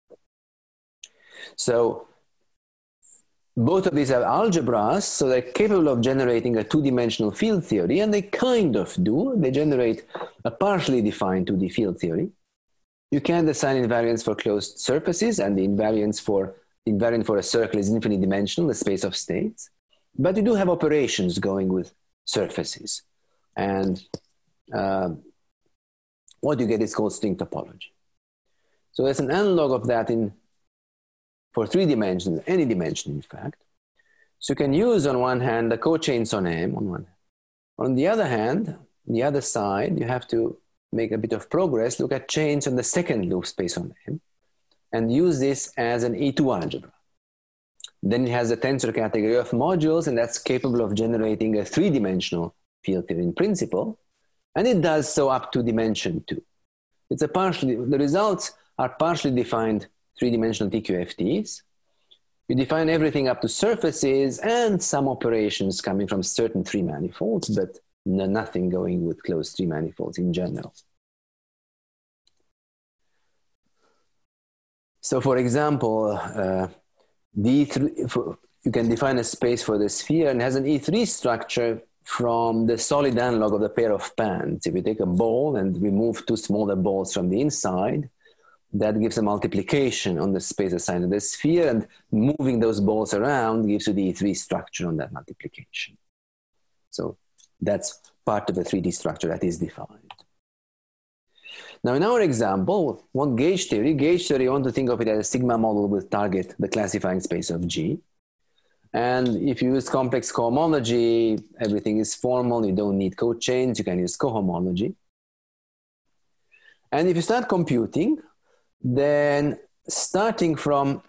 So both of these have algebras, so they're capable of generating a two-dimensional field theory, and they kind of do. They generate a partially defined two D field theory. You can assign invariants for closed surfaces, and the invariance for, invariant for a circle is infinitely dimensional, the space of states. But you do have operations going with surfaces. And uh, what you get is called string topology. So there's an analog of that in for three dimensions, any dimension in fact. So you can use on one hand the cochains on M on one hand. On the other hand, the other side, you have to make a bit of progress, look at chains on the second loop space on M, and use this as an E two algebra. Then it has a tensor category of modules, and that's capable of generating a three-dimensional field theory in principle, and it does so up to dimension two. It's a partially, the results are partially defined three-dimensional T Q F Ts. You define everything up to surfaces and some operations coming from certain three manifolds, but no, nothing going with closed three manifolds in general. So for example, uh, the E three, for, you can define a space for the sphere and has an E three structure from the solid analog of the pair of pans. If you take a ball and remove two smaller balls from the inside, that gives a multiplication on the space assigned to the sphere, and moving those balls around gives you the E three structure on that multiplication. So that's part of the three D structure that is defined. Now in our example, one gauge theory, gauge theory, you want to think of it as a sigma model with target the classifying space of G. And if you use complex cohomology, everything is formal. You don't need code chains. You can use cohomology. And if you start computing, then starting from,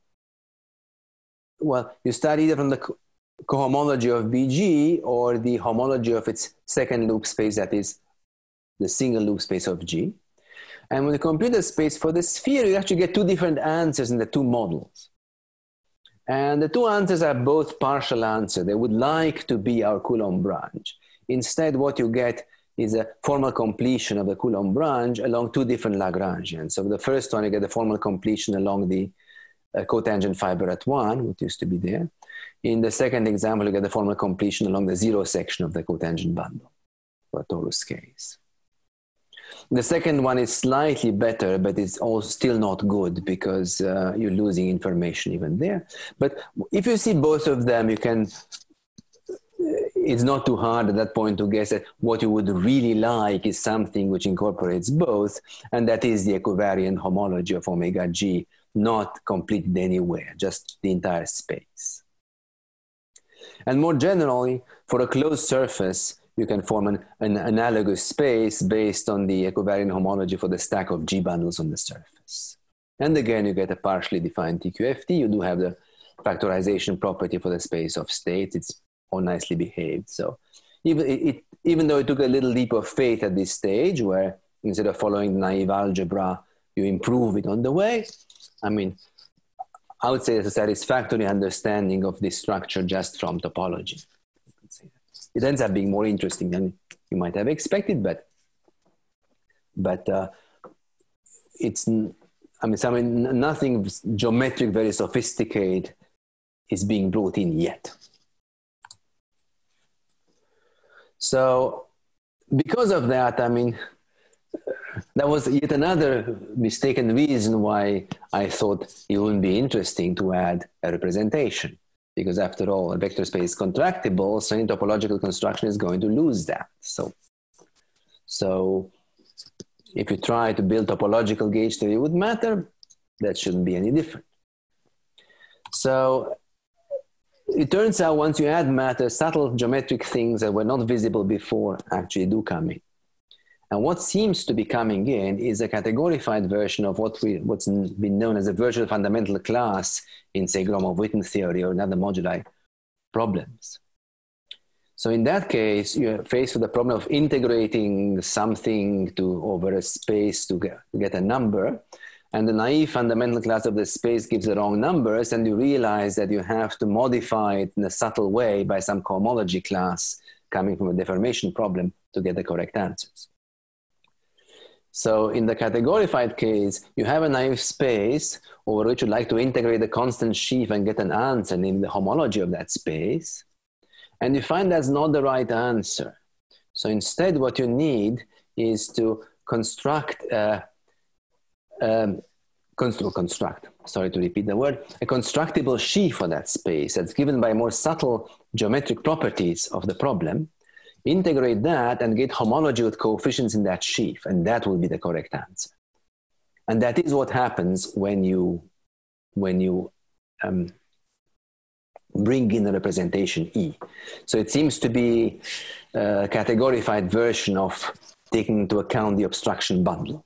well, you start either from the co cohomology of B G or the homology of its second loop space, that is the single loop space of G. And when you compute the space for the sphere, you actually get two different answers in the two models. And the two answers are both partial answers. They would like to be our Coulomb branch. Instead, what you get is a formal completion of the Coulomb branch along two different Lagrangians. So the first one, you get the formal completion along the uh, cotangent fiber at one, which used to be there. In the second example, you get the formal completion along the zero section of the cotangent bundle for a torus case. The second one is slightly better, but it's also still not good because uh, you're losing information even there. But if you see both of them, you can, it's not too hard at that point to guess that what you would really like is something which incorporates both, and that is the equivariant homology of omega G, not completed anywhere, just the entire space. And more generally, for a closed surface, you can form an, an analogous space based on the equivariant homology for the stack of G bundles on the surface. And again, you get a partially defined T Q F T. You do have the factorization property for the space of states. It's all nicely behaved. So even, it, even though it took a little leap of faith at this stage, where instead of following naive algebra, you improve it on the way, I mean, I would say it's a satisfactory understanding of this structure just from topology. It ends up being more interesting than you might have expected, but but uh, it's, I mean, I mean, nothing geometric, very sophisticated is being brought in yet. So because of that, I mean, that was yet another mistaken reason why I thought it wouldn't be interesting to add a representation. Because after all, a vector space is contractible, so any topological construction is going to lose that. So, so if you try to build topological gauge theory with matter, that shouldn't be any different. So it turns out once you add matter, subtle geometric things that were not visible before actually do come in. And what seems to be coming in is a categorified version of what we, what's been known as a virtual fundamental class in, say, Gromov-Witten theory or another moduli problems. So in that case, you're faced with the problem of integrating something to, over a space to get, to get a number. And the naive fundamental class of the space gives the wrong numbers, and you realize that you have to modify it in a subtle way by some cohomology class coming from a deformation problem to get the correct answers. So in the categorified case, you have a naive space over which you'd like to integrate the constant sheaf and get an answer, namely the homology of that space. And you find that's not the right answer. So instead, what you need is to construct, a, um, construct, construct, sorry to repeat the word, a constructible sheaf for that space that's given by more subtle geometric properties of the problem. Integrate that and get homology with coefficients in that sheaf, and that will be the correct answer. And that is what happens when you, when you um, bring in a representation E. So it seems to be a categorified version of taking into account the obstruction bundle.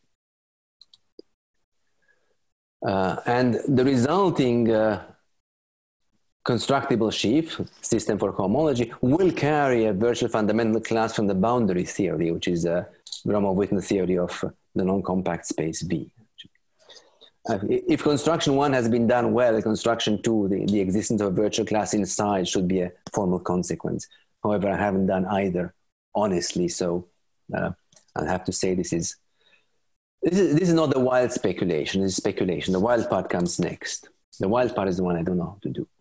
Uh, and the resulting uh, constructible sheaf, system for cohomology, will carry a virtual fundamental class from the boundary theory, which is a Gromov-Witten theory of the non-compact space V. Uh, if construction one has been done well, construction two, the, the existence of a virtual class inside should be a formal consequence. However, I haven't done either, honestly, so uh, I'll have to say this is, this is, this is not the wild speculation, this is speculation. The wild part comes next. The wild part is the one I don't know how to do.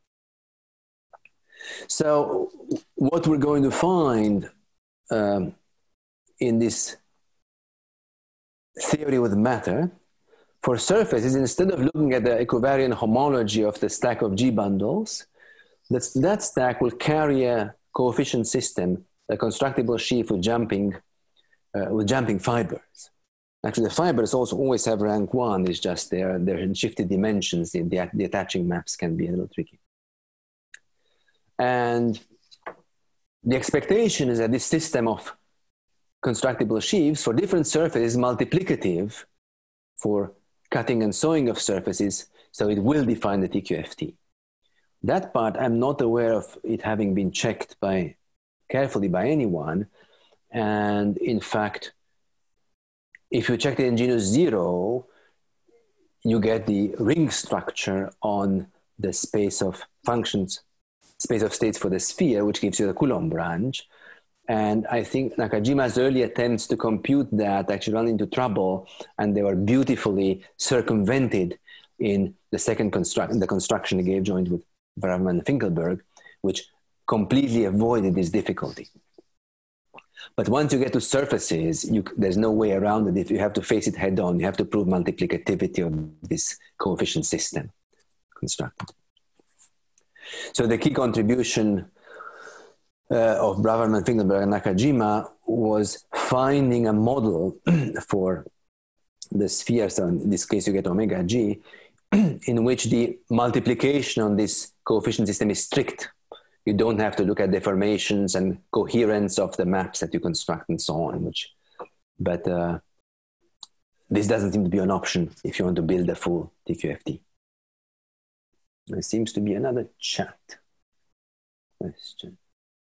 So what we're going to find um, in this theory with matter for surfaces, instead of looking at the equivariant homology of the stack of G bundles, that's, that stack will carry a coefficient system, a constructible sheaf with jumping, uh, with jumping fibers. Actually, the fibers also always have rank one. It's just they're, they're in shifted dimensions. The, the, the attaching maps can be a little tricky. And the expectation is that this system of constructible sheaves for different surfaces is multiplicative for cutting and sewing of surfaces, so it will define the T Q F T. That part, I'm not aware of it having been checked by carefully by anyone. And in fact, if you check the in genus zero, you get the ring structure on the space of functions, space of states for the sphere, which gives you the Coulomb branch. And I think Nakajima's early attempts to compute that actually ran into trouble, and they were beautifully circumvented in the second construct, the construction he gave joined with Braverman and Finkelberg, which completely avoided this difficulty. But once you get to surfaces, you, there's no way around it. If you have to face it head on, you have to prove multiplicativity of this coefficient system constructed. So the key contribution uh, of Braverman, Finkelberg, and Nakajima was finding a model for the sphere, so in this case you get omega g, in which the multiplication on this coefficient system is strict. You don't have to look at deformations and coherence of the maps that you construct and so on, which, but uh, this doesn't seem to be an option if you want to build a full T Q F T. There seems to be another chat question.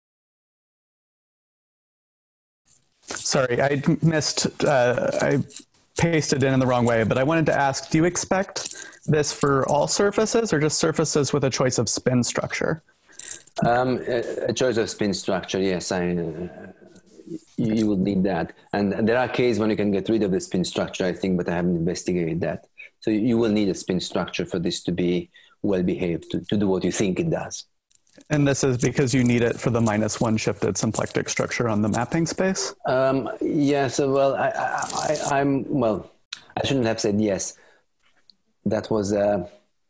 Sorry, I missed, uh, I pasted in in the wrong way, but I wanted to ask, do you expect this for all surfaces or just surfaces with a choice of spin structure? Um, a, a choice of spin structure, yes, I, uh, you, you would need that. And there are cases when you can get rid of the spin structure, I think, but I haven't investigated that. So you will need a spin structure for this to be well behaved, to, to do what you think it does. And this is because you need it for the minus one shifted symplectic structure on the mapping space? Um, yes, so, well, I, I, I, I'm, well, I shouldn't have said yes. That was, uh,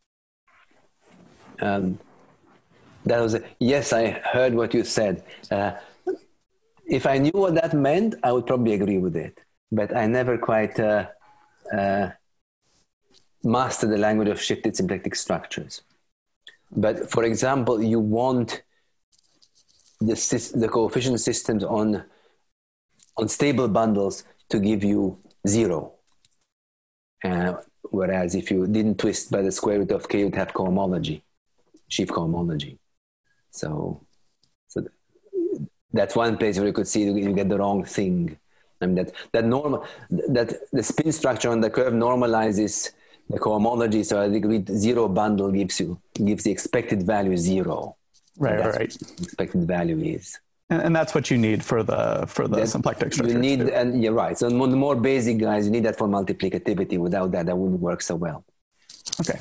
um, that was, a, yes, I heard what you said. Uh, if I knew what that meant, I would probably agree with it. But I never quite uh, uh, mastered the language of shifted symplectic structures. But for example, you want the, the coefficient systems on, on stable bundles to give you zero. Uh, whereas if you didn't twist by the square root of k, you'd have cohomology, sheaf cohomology. So, so that's one place where you could see you get the wrong thing. I mean, that, that, normal, that the spin structure on the curve normalizes the cohomology, so a degree zero bundle gives you gives the expected value zero. Right, that's right. What the expected value is, and, and that's what you need for the for the that, symplectic structure. You need, too. And you're right. So the more basic guys, you need that for multiplicativity. Without that, that wouldn't work so well. Okay.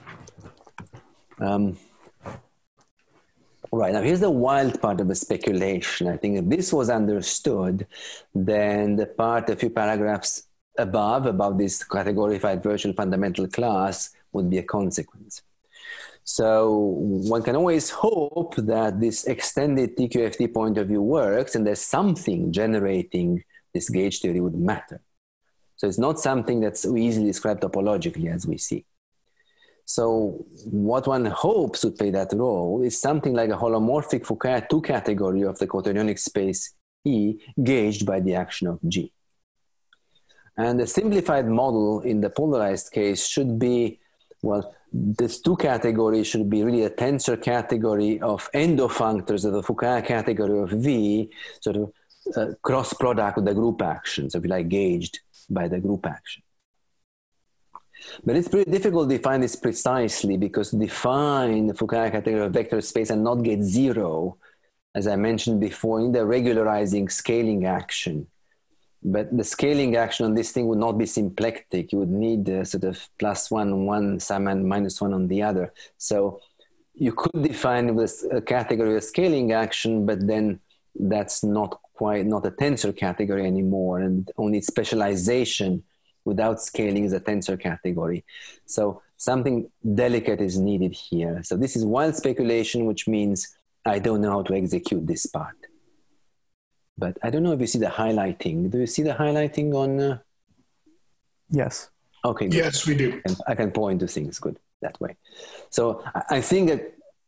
Um, right now, here's the wild part of the speculation. I think if this was understood, then the part a few paragraphs above, about this categorified virtual fundamental class would be a consequence. So one can always hope that this extended T Q F T point of view works and there's something generating this gauge theory would matter. So it's not something that's so easily described topologically as we see. So what one hopes would play that role is something like a holomorphic Fukaya two category of the quaternionic space E gauged by the action of G. And the simplified model in the polarized case should be, well, this two category should be really a tensor category of endofunctors of the Fukaya category of V, sort of uh, cross product with the group action, so if you like, gauged by the group action. But it's pretty difficult to define this precisely, because to define the Fukaya category of vector space and not get zero, as I mentioned before, in the regularizing scaling action. But the scaling action on this thing would not be symplectic. You would need a sort of plus one on one sum and minus one on the other. So you could define with a category of scaling action, but then that's not quite, not a tensor category anymore. And only specialization without scaling is a tensor category. So something delicate is needed here. So this is wild speculation, which means I don't know how to execute this part. But I don't know if you see the highlighting. Do you see the highlighting on? Uh... Yes. Okay. Good. Yes, we do. And I can point to things good that way. So I think that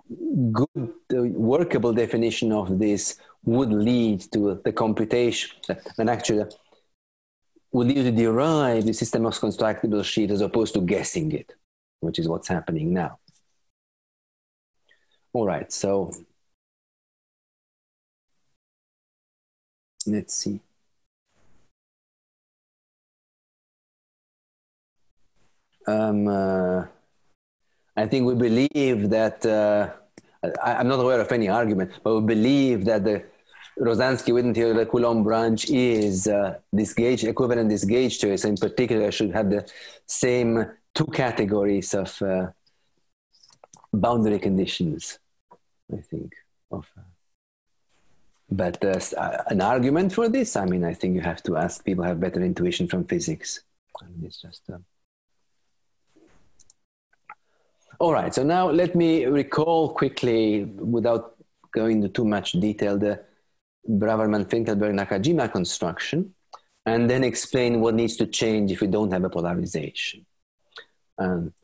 good uh, workable definition of this would lead to the computation, and actually would lead to derive the system of constructible sheaf as opposed to guessing it, which is what's happening now. All right, so let's see. Um, uh, I think we believe that, uh, I, I'm not aware of any argument, but we believe that the Rosansky-Witten theory of the Coulomb branch is uh, this gauge, equivalent this gauge choice, in particular should have the same two categories of uh, boundary conditions, I think. Of, uh, but uh, an argument for this, I mean, I think you have to ask people who have better intuition from physics. I mean, it's just... Uh, All right, so now let me recall quickly, without going into too much detail, the Braverman-Finkelberg-Nakajima construction, and then explain what needs to change if we don't have a polarization. Um,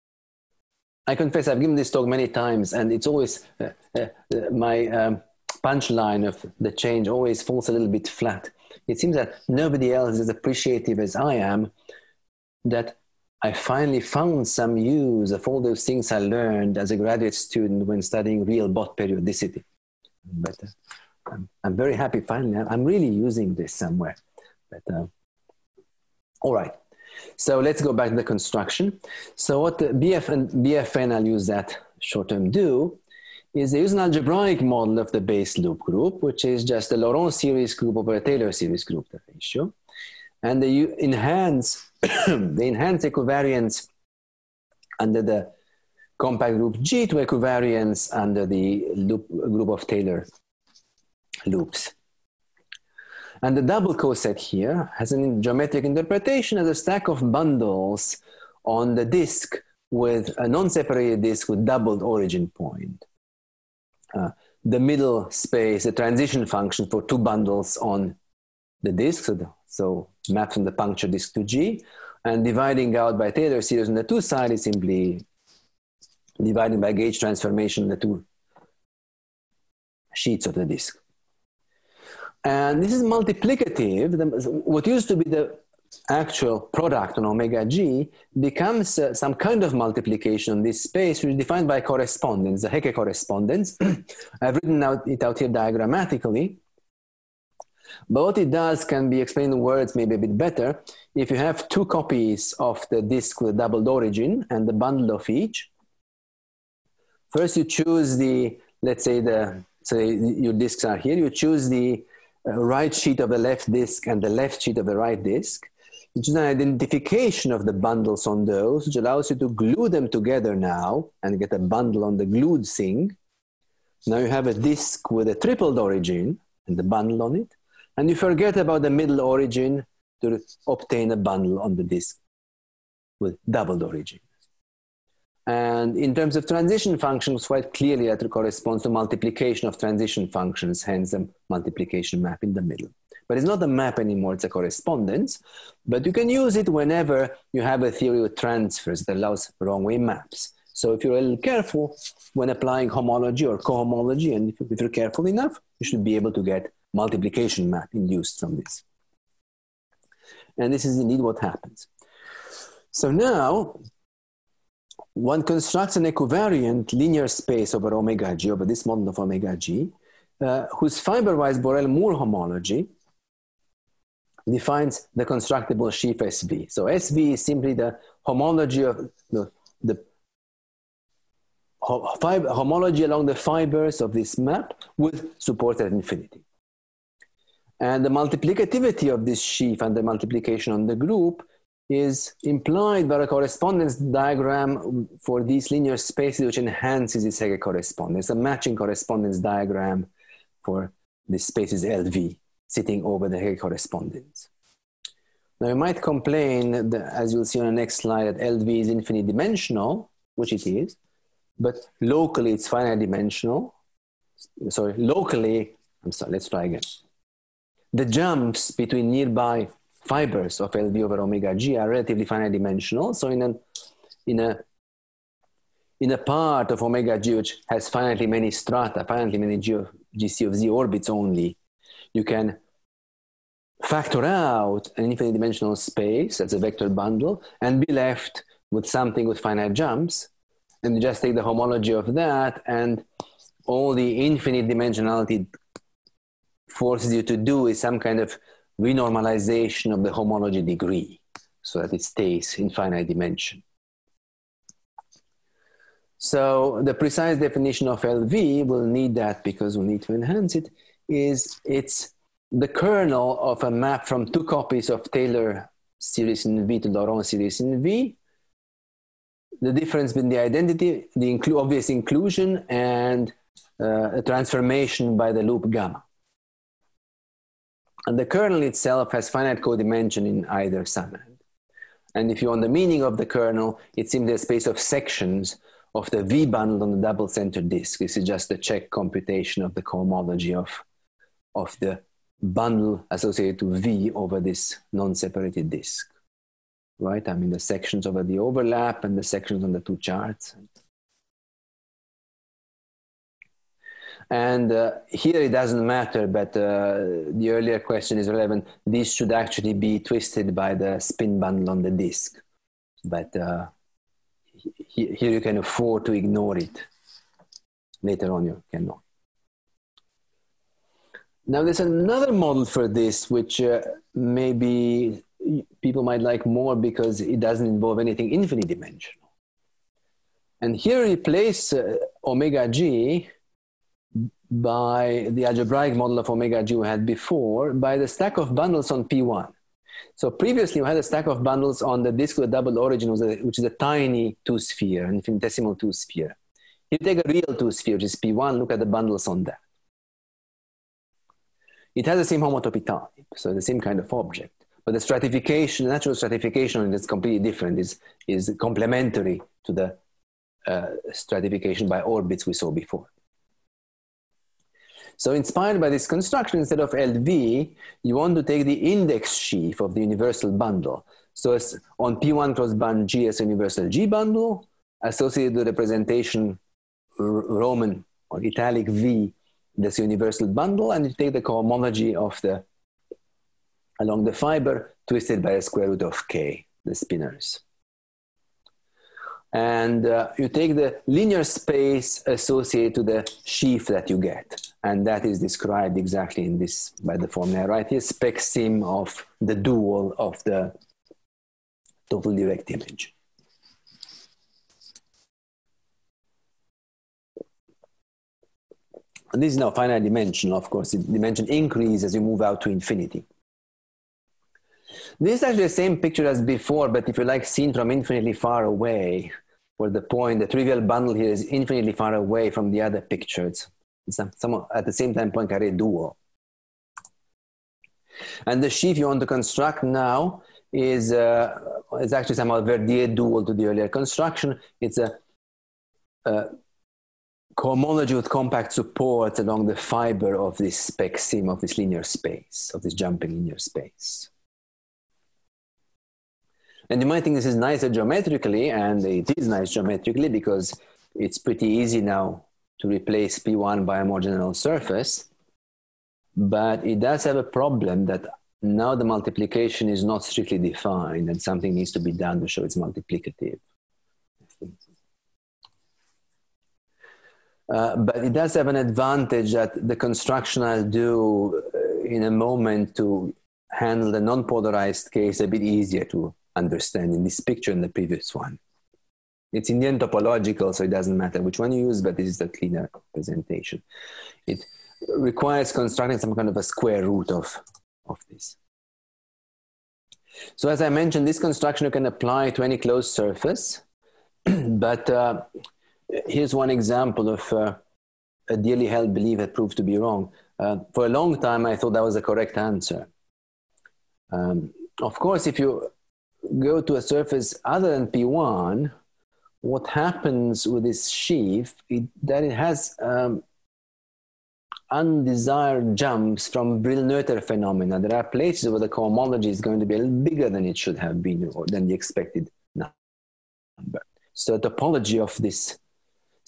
I confess I've given this talk many times, and it's always, uh, uh, my um, punchline of the change always falls a little bit flat. It seems that nobody else is appreciative as I am, that I finally found some use of all those things I learned as a graduate student when studying real Bott periodicity. But uh, I'm, I'm very happy finally. I'm really using this somewhere. But, uh, all right. So let's go back to the construction. So what the B F and B F N, I'll use that short term, do is they use an algebraic model of the base loop group, which is just a Laurent series group over a Taylor series group, the ratio. And they enhance they enhance equivariance under the compact group G to equivariance under the loop group of Taylor loops. And the double coset here has a geometric interpretation as a stack of bundles on the disk with a non-separated disk with doubled origin point. Uh, the middle space, a transition function for two bundles on the disk, so, the, so map from the puncture disk to G, and dividing out by Taylor series on the two sides is simply dividing by gauge transformation on the two sheets of the disk. And this is multiplicative. The, what used to be the actual product on omega G becomes uh, some kind of multiplication on this space, which is defined by correspondence, the Hecke correspondence. I've written out, it out here diagrammatically. But what it does can be explained in words maybe a bit better. If you have two copies of the disk with a doubled origin and the bundle of each, first you choose the, let's say the, say your disks are here, you choose the uh, right sheet of the left disk and the left sheet of the right disk. You choose an identification of the bundles on those, which allows you to glue them together now and get a bundle on the glued thing. Now you have a disk with a tripled origin and the bundle on it. And you forget about the middle origin to obtain a bundle on the disk with doubled origin. And in terms of transition functions, quite clearly that corresponds to multiplication of transition functions, hence the multiplication map in the middle. But it's not a map anymore, it's a correspondence. But you can use it whenever you have a theory with transfers that allows wrong-way maps. So if you're a little careful when applying homology or cohomology, and if you're careful enough, you should be able to get multiplication map induced from this. And this is indeed what happens. So now, one constructs an equivariant linear space over omega G, over this model of omega G, uh, whose fiber-wise Borel-Moore homology defines the constructible sheaf S V. So S V is simply the homology of the, the ho fiber, homology along the fibers of this map with support at infinity. And the multiplicativity of this sheaf and the multiplication on the group is implied by a correspondence diagram for these linear spaces, which enhances this Hecke correspondence. A matching correspondence diagram for this space is L V, sitting over the Hecke correspondence. Now you might complain, that, as you'll see on the next slide, that L V is infinite dimensional, which it is, but locally it's finite dimensional. Sorry, locally, I'm sorry, let's try again. The jumps between nearby fibers of L V over omega G are relatively finite dimensional. So in a, in a, in a part of omega G which has finitely many strata, finitely many G, of, G C of Z orbits only, you can factor out an infinite dimensional space as a vector bundle and be left with something with finite jumps. And you just take the homology of that, and all the infinite dimensionality forces you to do is some kind of renormalization of the homology degree so that it stays in finite dimension. So the precise definition of L V, will need that because we need to enhance it, is it's the kernel of a map from two copies of Taylor series in V to Laurent series in V. The difference between the identity, the inclu obvious inclusion, and uh, a transformation by the loop gamma. And the kernel itself has finite codimension in either summand. And if you want the meaning of the kernel, it's simply a space of sections of the V bundle on the double center disk. This is just a check computation of the cohomology of, of the bundle associated to V over this non-separated disk, right? I mean the sections over the overlap and the sections on the two charts. And uh, here it doesn't matter, but uh, the earlier question is relevant. These should actually be twisted by the spin bundle on the disk. But uh, he, here you can afford to ignore it. Later on you cannot. Now there's another model for this, which uh, maybe people might like more because it doesn't involve anything infinite dimensional. And here replace uh, omega G by the algebraic model of omega G we had before by the stack of bundles on P one. So previously we had a stack of bundles on the disk with a double origin, which is a tiny two-sphere, an infinitesimal two-sphere. You take a real two-sphere, which is P one, look at the bundles on that. It has the same homotopy type, so the same kind of object. But the stratification, the natural stratification is completely different, is, is complementary to the uh, stratification by orbits we saw before. So inspired by this construction, instead of L V, you want to take the index sheaf of the universal bundle. So it's on P one cross band G as a universal G bundle, associated with representation Roman or italic V, that's a universal bundle, and you take the cohomology of the, along the fiber, twisted by the square root of K, the spinors. And uh, you take the linear space associated to the sheaf that you get. And that is described exactly in this, by the formula right here, spec sim of the dual of the total direct image. And this is now finite dimensional, of course. The dimension increases as you move out to infinity. This is actually the same picture as before, but if you like, seen from infinitely far away, where the point, the trivial bundle here is infinitely far away from the other pictures. It's some, at the same time Poincaré dual. And the sheaf you want to construct now is, uh, is actually somehow Verdier dual to the earlier construction. It's a, a cohomology with compact supports along the fiber of this spec sim of this linear space, of this jumping linear space. And you might think this is nicer geometrically, and it is nice geometrically because it's pretty easy now to replace P one by a more general surface. But it does have a problem that now the multiplication is not strictly defined and something needs to be done to show it's multiplicative. Uh, but it does have an advantage that the construction I'll do uh, in a moment to handle the non-polarized case a bit easier to understand in this picture and the previous one. It's in the end topological, so it doesn't matter which one you use, but this is the cleaner representation. It requires constructing some kind of a square root of, of this. So as I mentioned, this construction you can apply to any closed surface, but uh, here's one example of uh, a dearly held belief that proved to be wrong. Uh, for a long time, I thought that was the correct answer. Um, of course, if you go to a surface other than P one, what happens with this sheaf is that it has um, undesired jumps from Brill-Noether phenomena. There are places where the cohomology is going to be a little bigger than it should have been, or than the expected number. So the topology of this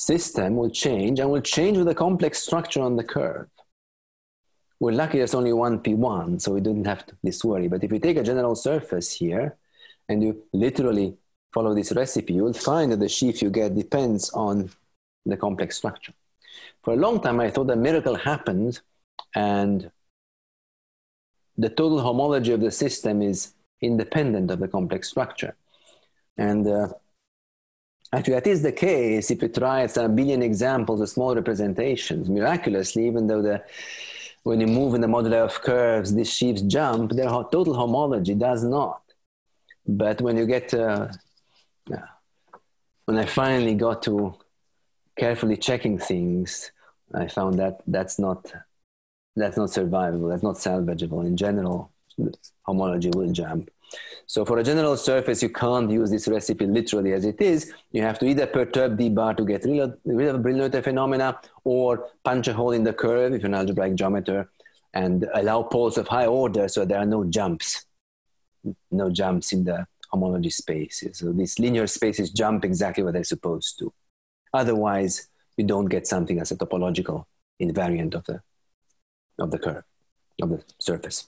system will change and will change with a complex structure on the curve. We're lucky there's only one P one, so we didn't have to, this worry. But if you take a general surface here and you literally follow this recipe, you will find that the sheaf you get depends on the complex structure. For a long time, I thought a miracle happened and the total homology of the system is independent of the complex structure. And uh, actually, that is the case if you try some billion examples of small representations. Miraculously, even though the when you move in the moduli of curves, these sheaves jump, their total homology does not. But when you get, uh, yeah, when I finally got to carefully checking things, I found that that's not, that's not survivable, that's not salvageable. In general, homology will jump. So for a general surface, you can't use this recipe literally as it is. You have to either perturb d bar to get rid of Brillouin phenomena, or punch a hole in the curve if you're an algebraic geometer, and allow poles of high order so there are no jumps, no jumps in the homology spaces. So these linear spaces jump exactly what they're supposed to. Otherwise, you don't get something as a topological invariant of the, of the curve, of the surface.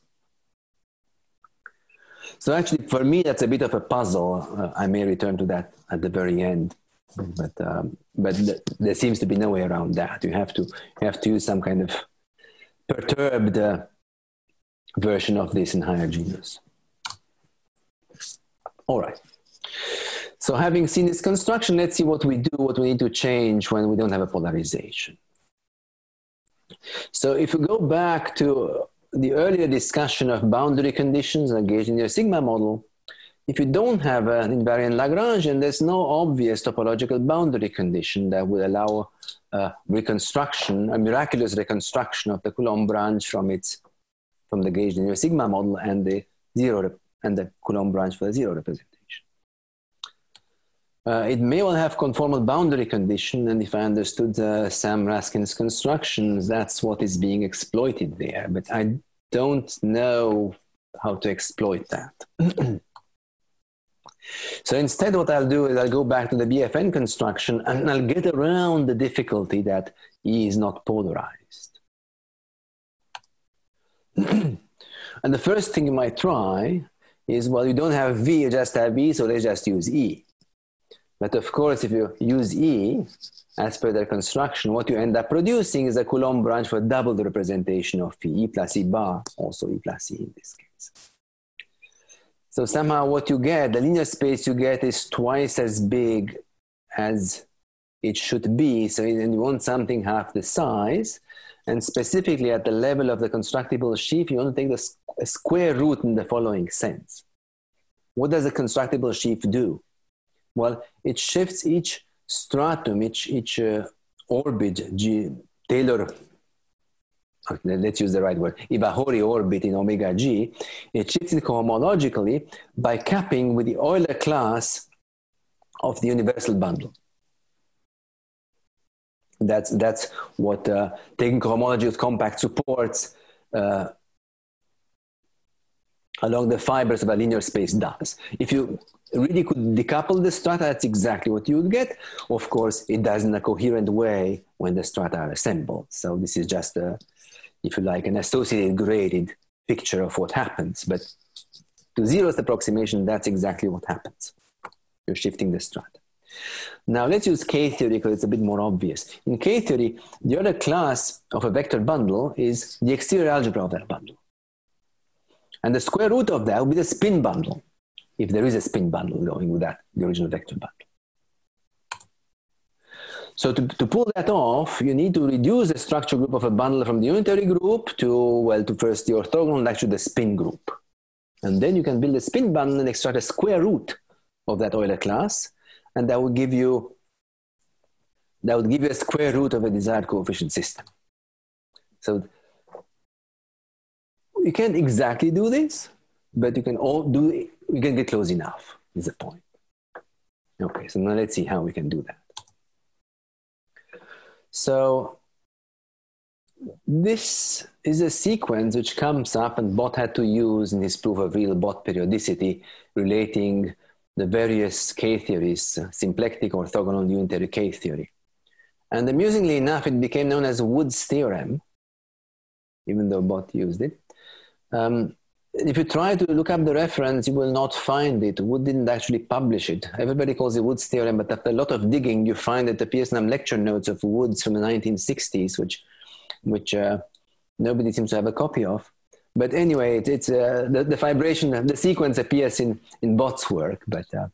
So actually, for me, that's a bit of a puzzle. Uh, I may return to that at the very end, but um, but th there seems to be no way around that. You have to you have to use some kind of perturbed uh, version of this in higher genus. All right. So having seen this construction, let's see what we do, what we need to change when we don't have a polarization. So if we go back to the earlier discussion of boundary conditions engaged in your sigma model, if you don't have an invariant Lagrangian, there's no obvious topological boundary condition that would allow a reconstruction, a miraculous reconstruction of the Coulomb branch from its, from the gauged in your sigma model and the zero and the Coulomb branch for the zero representation. Uh, it may well have conformal boundary condition, and if I understood uh, Sam Raskin's constructions, that's what is being exploited there, but I don't know how to exploit that. So instead what I'll do is I'll go back to the B F N construction and I'll get around the difficulty that E is not polarized. And the first thing you might try is, well, you don't have V, you just have E, so let's just use E. But of course, if you use E, as per their construction, what you end up producing is a Coulomb branch for double the representation of Phi, E plus E bar, also E plus E in this case. So somehow what you get, the linear space you get is twice as big as it should be. So then you want something half the size. And specifically at the level of the constructible sheaf, you want to take the a square root in the following sense. What does a constructible sheaf do? Well, it shifts each stratum, each, each uh, orbit, G, Taylor, let's use the right word, Ibahori orbit in omega G, it shifts it cohomologically by capping with the Euler class of the universal bundle. That's, that's what uh, taking cohomology with compact supports uh, along the fibers of a linear space does. If you really could decouple the strata, that's exactly what you would get. Of course, it does in a coherent way when the strata are assembled. So this is just, a, if you like, an associated graded picture of what happens. But to zeroth approximation, that's exactly what happens. You're shifting the strata. Now let's use K-theory because it's a bit more obvious. In K-theory, the other class of a vector bundle is the exterior algebra of that bundle. And the square root of that will be the spin bundle, if there is a spin bundle going with that, the original vector bundle. So to, to pull that off, you need to reduce the structure group of a bundle from the unitary group to, well, to first the orthogonal and actually the spin group. And then you can build a spin bundle and extract a square root of that Euler class, and that will give you, that would give you a square root of a desired coefficient system. So you can't exactly do this, but you can all do it, you can get close enough, is the point. Okay, so now let's see how we can do that. So this is a sequence which comes up and Bott had to use in his proof of real Bott periodicity relating the various K-theories, symplectic, orthogonal, unitary K-theory. And amusingly enough, it became known as Wood's theorem, even though Bott used it. Um, if you try to look up the reference, you will not find it. Wood didn't actually publish it. Everybody calls it Wood's theorem, but after a lot of digging, you find that appears in some lecture notes of Wood's from the nineteen sixties, which, which uh, nobody seems to have a copy of. But anyway, it, it's uh, the, the vibration, the sequence appears in, in Bott's work. But uh,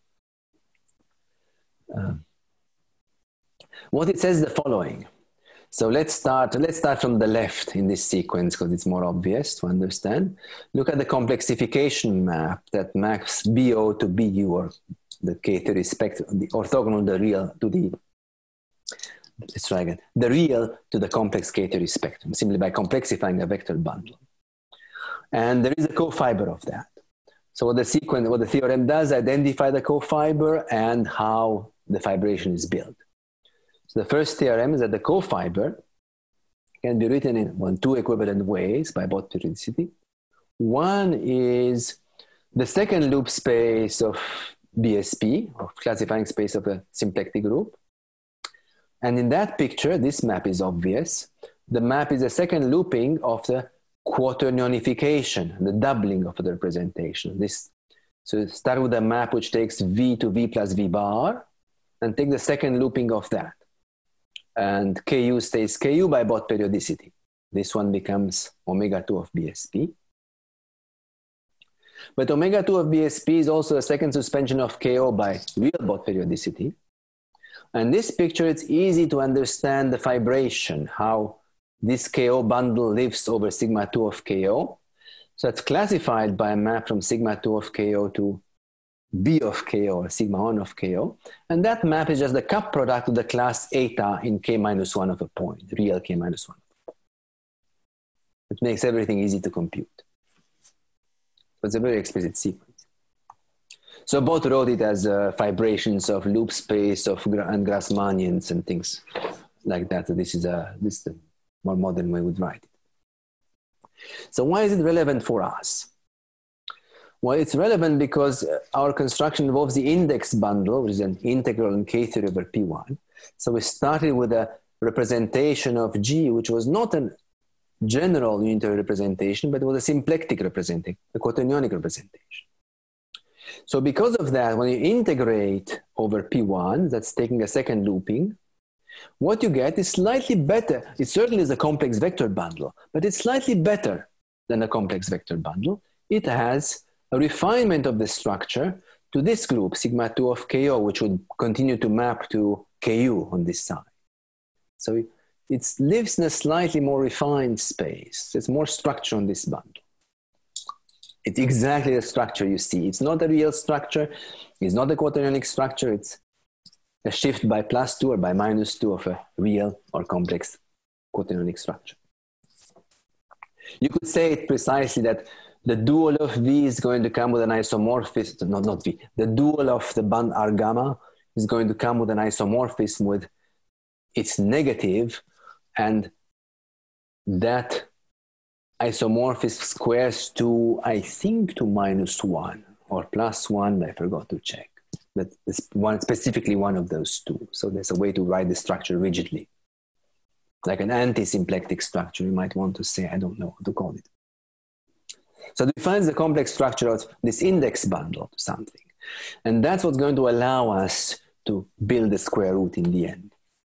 uh, what it says is the following. So let's start, let's start from the left in this sequence because it's more obvious to understand. Look at the complexification map that maps B O to B U, or the K theory spectrum, the orthogonal, the real to the, let's try again, the real to the complex K theory spectrum, simply by complexifying a vector bundle. And there is a cofiber of that. So what the sequence, what the theorem does, identify the cofiber and how the fibration is built. So the first theorem is that the cofiber can be written in one, two equivalent ways by Bott periodicity. One is the second loop space of B S P, of classifying space of a symplectic group. And in that picture, this map is obvious. The map is the second looping of the quaternionification, the doubling of the representation. This, so start with a map which takes V to V plus V bar, and take the second looping of that. And K U stays K U by Bott periodicity. This one becomes omega two of B S P. But omega two of B S P is also a second suspension of K O by real Bott periodicity. And this picture, it's easy to understand the fibration, how this K O bundle lives over sigma two of K O. So it's classified by a map from sigma two of K O to B of K O, or sigma one of K O. And that map is just the cup product of the class eta in K minus one of a point, real K minus one. It makes everything easy to compute. So it's a very explicit sequence. So Bott wrote it as uh, fibrations of loop space of gra and Grassmannians and things like that. So this is a this is the more modern way we would write it. So why is it relevant for us? Well, it's relevant because our construction involves the index bundle, which is an integral in K theory over P one. So we started with a representation of G, which was not a general unitary representation, but it was a symplectic representation, a quaternionic representation. So because of that, when you integrate over P one, that's taking a second looping, what you get is slightly better. It certainly is a complex vector bundle, but it's slightly better than a complex vector bundle. It has a refinement of the structure to this group, sigma two of K O, which would continue to map to K U on this side. So it, it lives in a slightly more refined space. There's more structure on this bundle. It's exactly the structure you see. It's not a real structure. It's not a quaternionic structure. It's a shift by plus two or by minus two of a real or complex quaternionic structure. You could say it precisely that the dual of V is going to come with an isomorphism, not, not V, the dual of the band R gamma is going to come with an isomorphism with its negative, and that isomorphism squares to, I think, to minus one or plus one, I forgot to check. But it's one, specifically one of those two. So there's a way to write the structure rigidly. Like an anti-symplectic structure, you might want to say, I don't know what to call it. So it defines the complex structure of this index bundle to something. And that's what's going to allow us to build the square root in the end.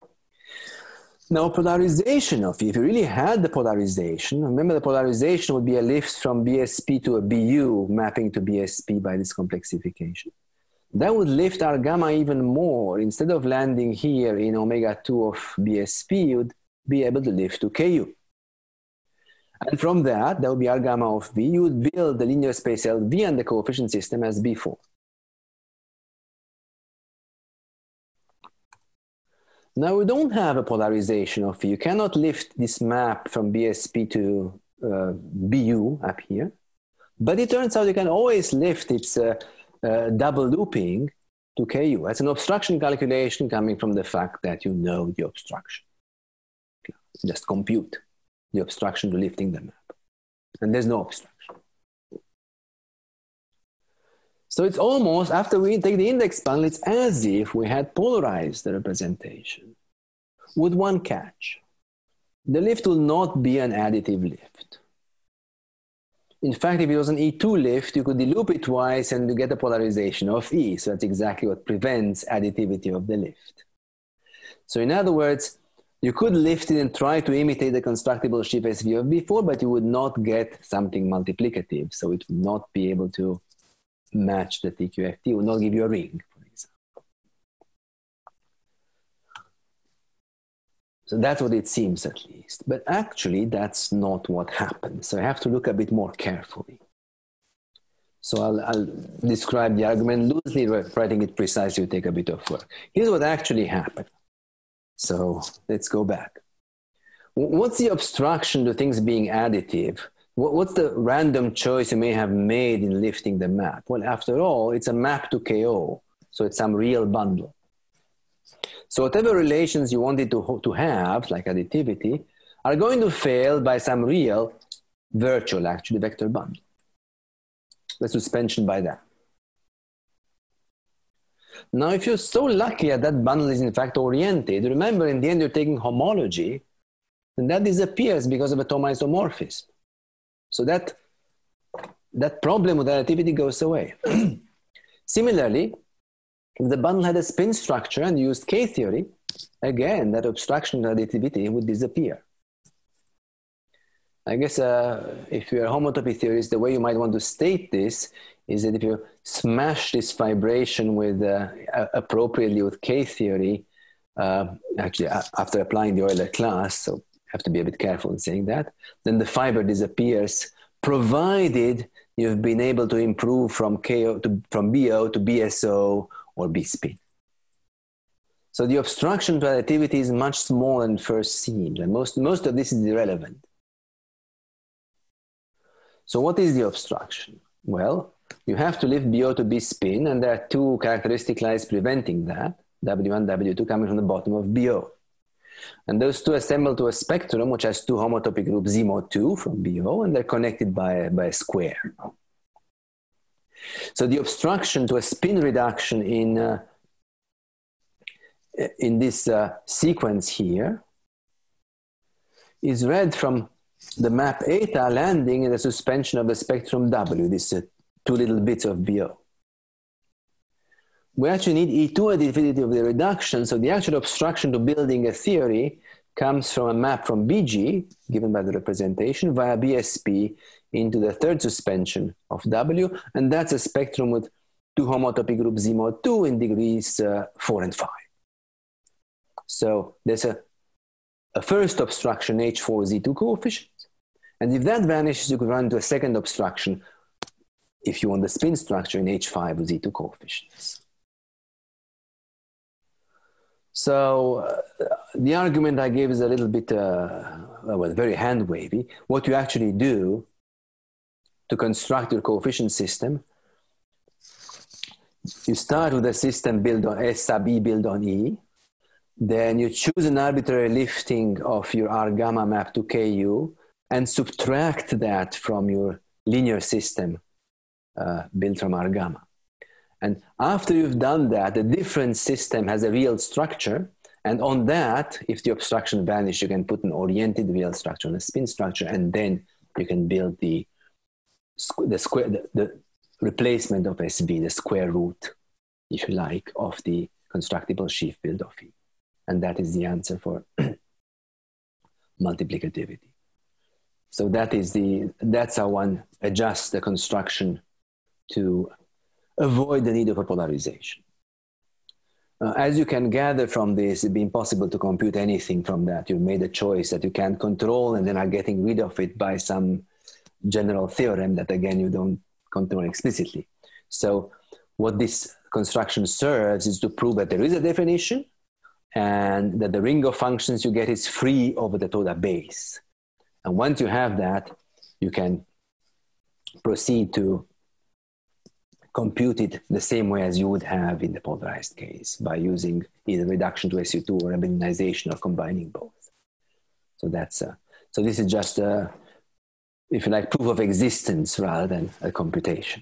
Now, polarization of it, if you really had the polarization, remember the polarization would be a lift from B S P to a B U mapping to B S P by this complexification. That would lift our gamma even more. Instead of landing here in omega two of B S P, you'd be able to lift to K U. And from that, that would be our gamma of V. You would build the linear space L V and the coefficient system as B four. Now we don't have a polarization of V. You cannot lift this map from B S P to uh, B U up here. But it turns out you can always lift its uh, uh, double looping to K U. That's an obstruction calculation coming from the fact that you know the obstruction. Just compute the obstruction to lifting the map. And there's no obstruction. So it's almost, after we take the index bundle, it's as if we had polarized the representation. with one catch. The lift will not be an additive lift. In fact, if it was an E two lift, you could deloop it twice and you get a polarization of E. So that's exactly what prevents additivity of the lift. So in other words, you could lift it and try to imitate the constructible sheaf S V of before, but you would not get something multiplicative. So it would not be able to match the T Q F T, it would not give you a ring, for example. So that's what it seems, at least. But actually, that's not what happens. So I have to look a bit more carefully. So I'll, I'll describe the argument loosely, writing it precisely will take a bit of work. Here's what actually happened. So let's go back. What's the obstruction to things being additive? What's the random choice you may have made in lifting the map? Well, after all, it's a map to K O, so it's some real bundle. So whatever relations you wanted to, to have, like additivity, are going to fail by some real, virtual, actually, vector bundle. The suspension by that. Now, if you're so lucky that that bundle is in fact oriented, remember in the end you're taking homology, and that disappears because of atom isomorphism. So that, that problem with additivity goes away. Similarly, if the bundle had a spin structure and used K-theory, again, that obstruction to additivity would disappear. I guess uh, if you're a homotopy theorist, the way you might want to state this is that if you smash this vibration with uh, appropriately with K-theory, uh, actually after applying the Euler class, so have to be a bit careful in saying that, then the fiber disappears, provided you've been able to improve from K O to from B O to B S O or B spin. So the obstruction to additivity is much smaller than first seen, and most, most of this is irrelevant. So what is the obstruction? Well, you have to lift B O to B spin, and there are two characteristic lines preventing that, W one, W two coming from the bottom of B O. And those two assemble to a spectrum which has two homotopy groups Z mod two from B O, and they're connected by, by a square. So the obstruction to a spin reduction in, uh, in this uh, sequence here is read from the map eta landing in the suspension of the spectrum W, these uh, two little bits of B O. We actually need E two additivity of the reduction, so the actual obstruction to building a theory comes from a map from B G, given by the representation, via B S P into the third suspension of W, and that's a spectrum with two homotopy groups Z mod two in degrees uh, four and five. So there's a, a first obstruction H four Z two coefficient, and if that vanishes, you could run into a second obstruction if you want the spin structure in H five with Z two coefficients. So uh, the argument I gave is a little bit, uh, well, very hand-wavy. What you actually do to construct your coefficient system, you start with a system built on S sub E built on E. Then you choose an arbitrary lifting of your R gamma map to K U and subtract that from your linear system uh, built from R gamma. And after you've done that, the different system has a real structure. And on that, if the obstruction vanishes, you can put an oriented real structure on a spin structure, and then you can build the, the, square, the, the replacement of S V, the square root, if you like, of the constructible sheaf build of E. And that is the answer for multiplicativity. So that is the, that's how one adjusts the construction to avoid the need of a polarization. Uh, as you can gather from this, it'd be impossible to compute anything from that. You've made a choice that you can't control and then are getting rid of it by some general theorem that, again, you don't control explicitly. So what this construction serves is to prove that there is a definition and that the ring of functions you get is free over the total base. And once you have that, you can proceed to compute it the same way as you would have in the polarized case by using either reduction to S U two or abelianization or combining both. So that's uh, so this is just a, if you like, proof of existence rather than a computation.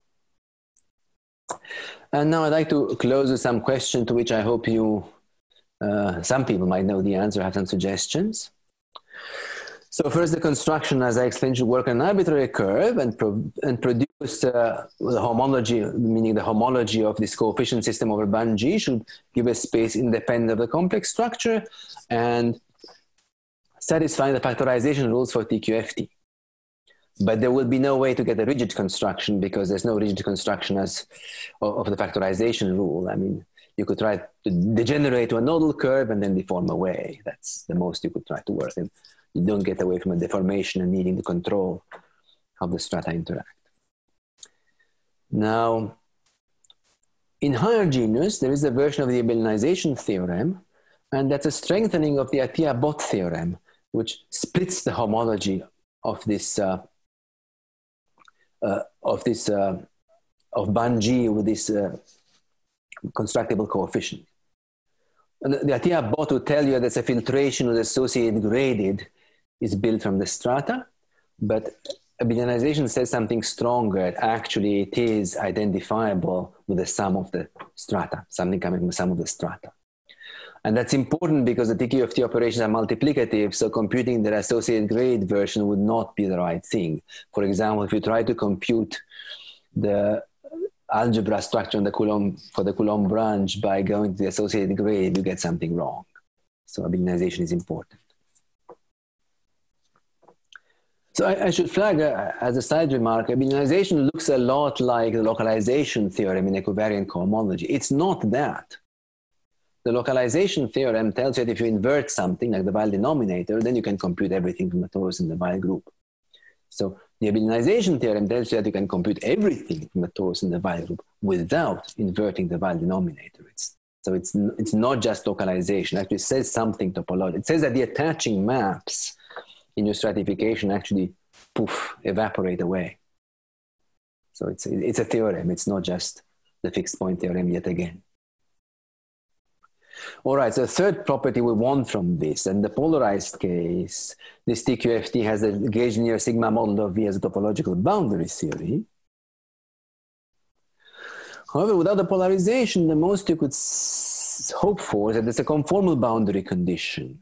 And now I'd like to close with some question to which I hope you Uh, some people might know the answer, have some suggestions. So first, the construction, as I explained, should work on an arbitrary curve and, pro and produce uh, the homology, meaning the homology of this coefficient system over Bun-G should give a space independent of the complex structure and satisfying the factorization rules for T Q F T. But there will be no way to get a rigid construction because there's no rigid construction as of the factorization rule. I mean, you could try to degenerate to a nodal curve and then deform away. That's the most you could try to work. And you don't get away from a deformation and needing to control how the strata interact. Now, in higher genus, there is a version of the abelianization theorem, and that's a strengthening of the Atiyah-Bott theorem, which splits the homology of this uh, uh, of this uh, of Bun-G with this uh, constructible coefficient. And the, the Atiyah-Bott will tell you that a filtration with associated graded is built from the strata, but abelianization says something stronger. Actually, it is identifiable with the sum of the strata, something coming from the sum of the strata. And that's important because the T Q F T operations are multiplicative, so computing their associated grade version would not be the right thing. For example, if you try to compute the algebra structure on the Coulomb, for the Coulomb branch by going to the associated grade, you get something wrong. So abelianization is important. So I, I should flag uh, as a side remark, abelianization looks a lot like the localization theorem in equivariant cohomology. It's not that. The localization theorem tells you that if you invert something like the Weyl denominator, then you can compute everything from the torus in the Weyl group. So the abelianization theorem tells you that you can compute everything from the torus in the Weyl group without inverting the Weyl denominator. It's, so it's, it's not just localization. It actually says something topological. It says that the attaching maps in your stratification actually, poof, evaporate away. So it's, it's a theorem. It's not just the fixed point theorem yet again. All right, so the third property we want from this, and the polarized case, this T Q F T has the gauge linear sigma model of V as a topological boundary theory. However, without the polarization, the most you could hope for is that there's a conformal boundary condition.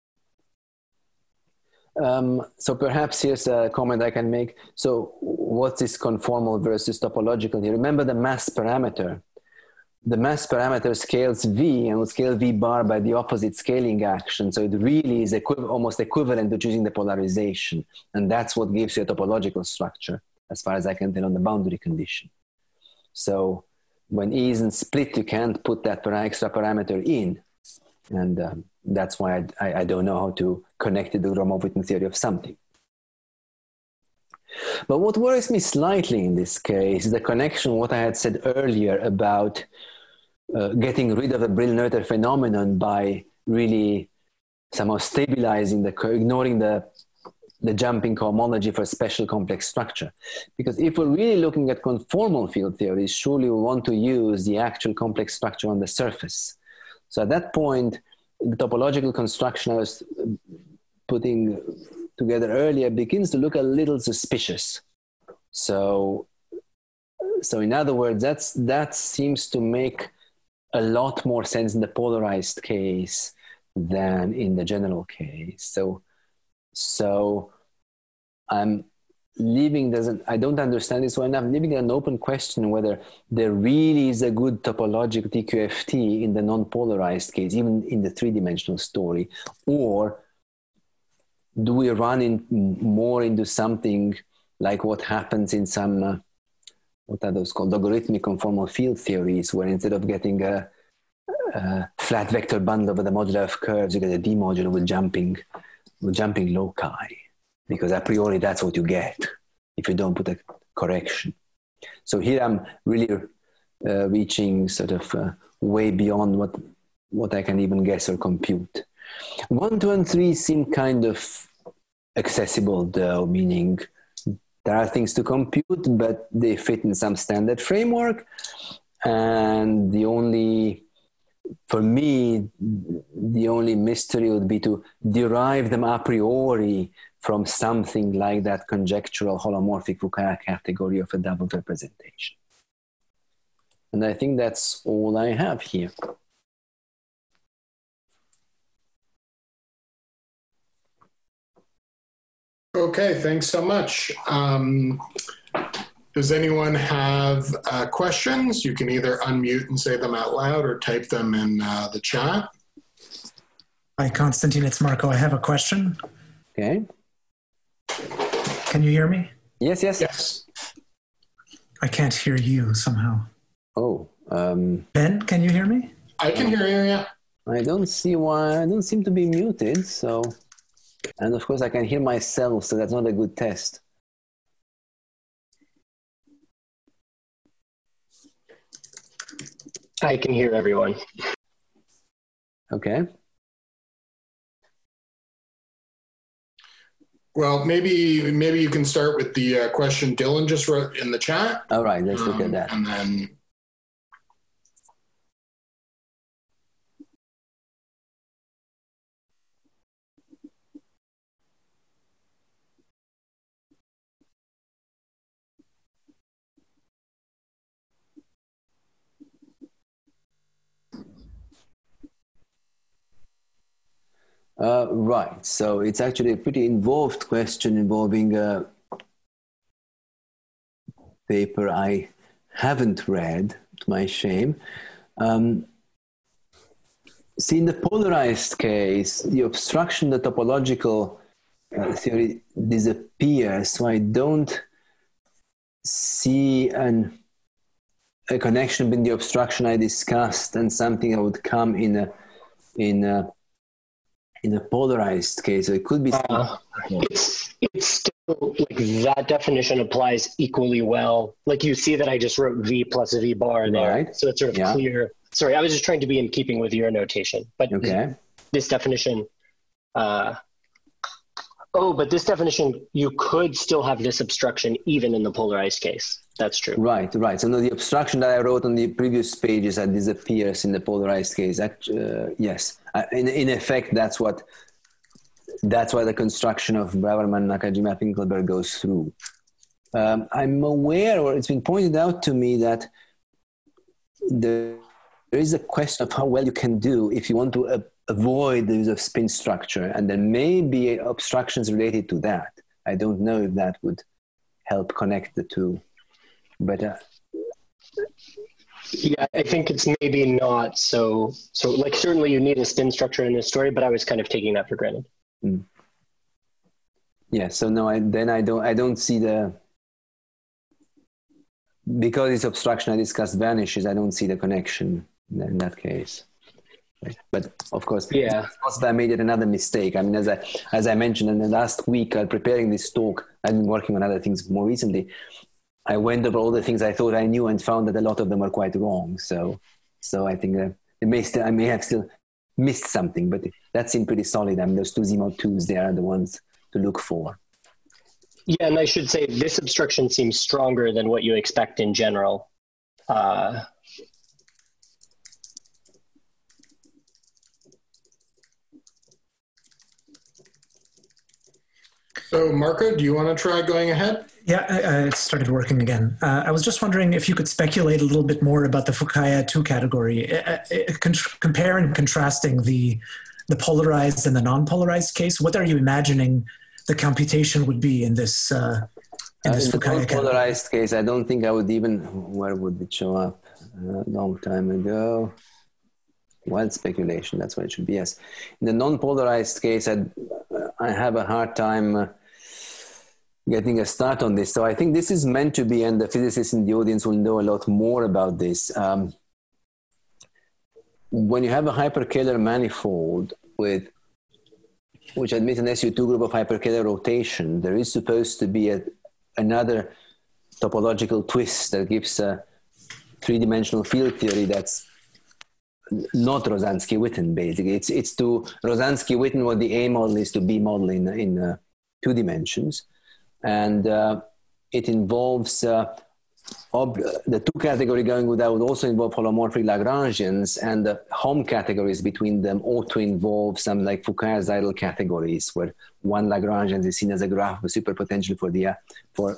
Um, so perhaps here's a comment I can make. So what's this conformal versus topological here? Remember the mass parameter. The mass parameter scales V and will scale V bar by the opposite scaling action. So it really is equi almost equivalent to choosing the polarization. And that's what gives you a topological structure, as far as I can tell on the boundary condition. So when E isn't split, you can't put that extra parameter in. And um, that's why I, I, I don't know how to connect it to the Gromov-Witten theory of something. But what worries me slightly in this case is the connection, what I had said earlier about uh, getting rid of the Brill-Noether phenomenon by really somehow stabilizing the curve, ignoring the, the jumping cohomology for a special complex structure. Because if we're really looking at conformal field theories, surely we want to use the actual complex structure on the surface. So at that point, the topological construction I was putting together earlier begins to look a little suspicious. So, so in other words, that's, that seems to make a lot more sense in the polarized case than in the general case. So, so I'm leaving, doesn't, I don't understand this well enough, leaving an open question whether there really is a good topological T Q F T in the non-polarized case, even in the three-dimensional story, or do we run in more into something like what happens in some, uh, what are those called, logarithmic conformal field theories, where instead of getting a, a flat vector bundle over the modular of curves, you get a D modular with jumping, with jumping loci, because a priori that's what you get if you don't put a correction. So here I'm really uh, reaching sort of uh, way beyond what, what I can even guess or compute. One, two, and three seem kind of accessible though, meaning there are things to compute, but they fit in some standard framework. And the only, for me, the only mystery would be to derive them a priori from something like that conjectural holomorphic Fukaya category of a double representation. And I think that's all I have here. Okay, thanks so much. Um, does anyone have uh, questions? You can either unmute and say them out loud or type them in uh, the chat. Hi, Konstantin, it's Marco. I have a question. Okay. Can you hear me? Yes, yes. Yes. I can't hear you somehow. Oh, um, Ben, can you hear me? I can hear you, yeah. I don't see why, I don't seem to be muted, so, and of course I can hear myself, so that's not a good test. I can hear everyone. Okay. Well, maybe maybe you can start with the uh, question Dylan just wrote in the chat. All right, let's look um, at that. And then... Uh, right, so it's actually a pretty involved question involving a paper I haven't read, to my shame. Um, see, in the polarized case, the obstruction, the topological uh, theory disappears, so I don't see an, a connection between the obstruction I discussed and something that would come in a, in a in a polarized case. So it could be. Uh, it's it's still like that definition applies equally well. Like you see that I just wrote V plus V bar there, right. So it's sort of Yeah. clear. Sorry, I was just trying to be in keeping with your notation, but Okay. this definition. Uh, oh, but this definition, you could still have this obstruction even in the polarized case. That's true. Right, right. So no, the obstruction that I wrote on the previous pages that disappears in the polarized case. That, uh, yes, uh, in in effect, that's what that's why the construction of Braverman, Nakajima, Finkelberg goes through. Um, I'm aware, or it's been pointed out to me that the, there is a question of how well you can do if you want to uh, avoid the use of spin structure, and there may be obstructions related to that. I don't know if that would help connect the two. But uh, yeah, I think it's maybe not so. So, like, certainly you need a spin structure in this story, but I was kind of taking that for granted. Mm. Yeah. So no, I, then I don't. I don't see the because this obstruction I discussed vanishes. I don't see the connection in that case. But of course, yeah, it's possible I made it another mistake. I mean, as I as I mentioned in the last week, uh, preparing this talk, I've been working on other things more recently. I went over all the things I thought I knew and found that a lot of them were quite wrong. So, so I think that it may still, I may have still missed something, but that seemed pretty solid. I mean, those two Z mod twos, they are the ones to look for. Yeah, and I should say this obstruction seems stronger than what you expect in general. Uh, So, Marco, do you want to try going ahead? Yeah, uh, it started working again. Uh, I was just wondering if you could speculate a little bit more about the Fukaya two category, uh, uh, con- compare and contrasting the the polarized and the non-polarized case. What are you imagining the computation would be in this uh, in Uh, this in the Fukaya category? polarized case, I don't think I would even, where would it show up? A long time ago. Wild speculation, that's what it should be, yes. In the non-polarized case, I'd, I have a hard time uh, getting a start on this. So I think this is meant to be, and the physicists in the audience will know a lot more about this. Um, when you have a hyperkähler manifold with, which admits an S U two group of hyperkähler rotation, there is supposed to be a, another topological twist that gives a three-dimensional field theory that's not Rosansky-Witten, basically. It's, it's to Rosansky-Witten what the A model is to B model in, in uh, two dimensions. And uh, it involves uh, ob- the two category going with that would also involve holomorphic Lagrangians, and the home categories between them ought to involve some like Fukaya-Seidel categories, where one Lagrangian is seen as a graph of superpotential for the, uh, for,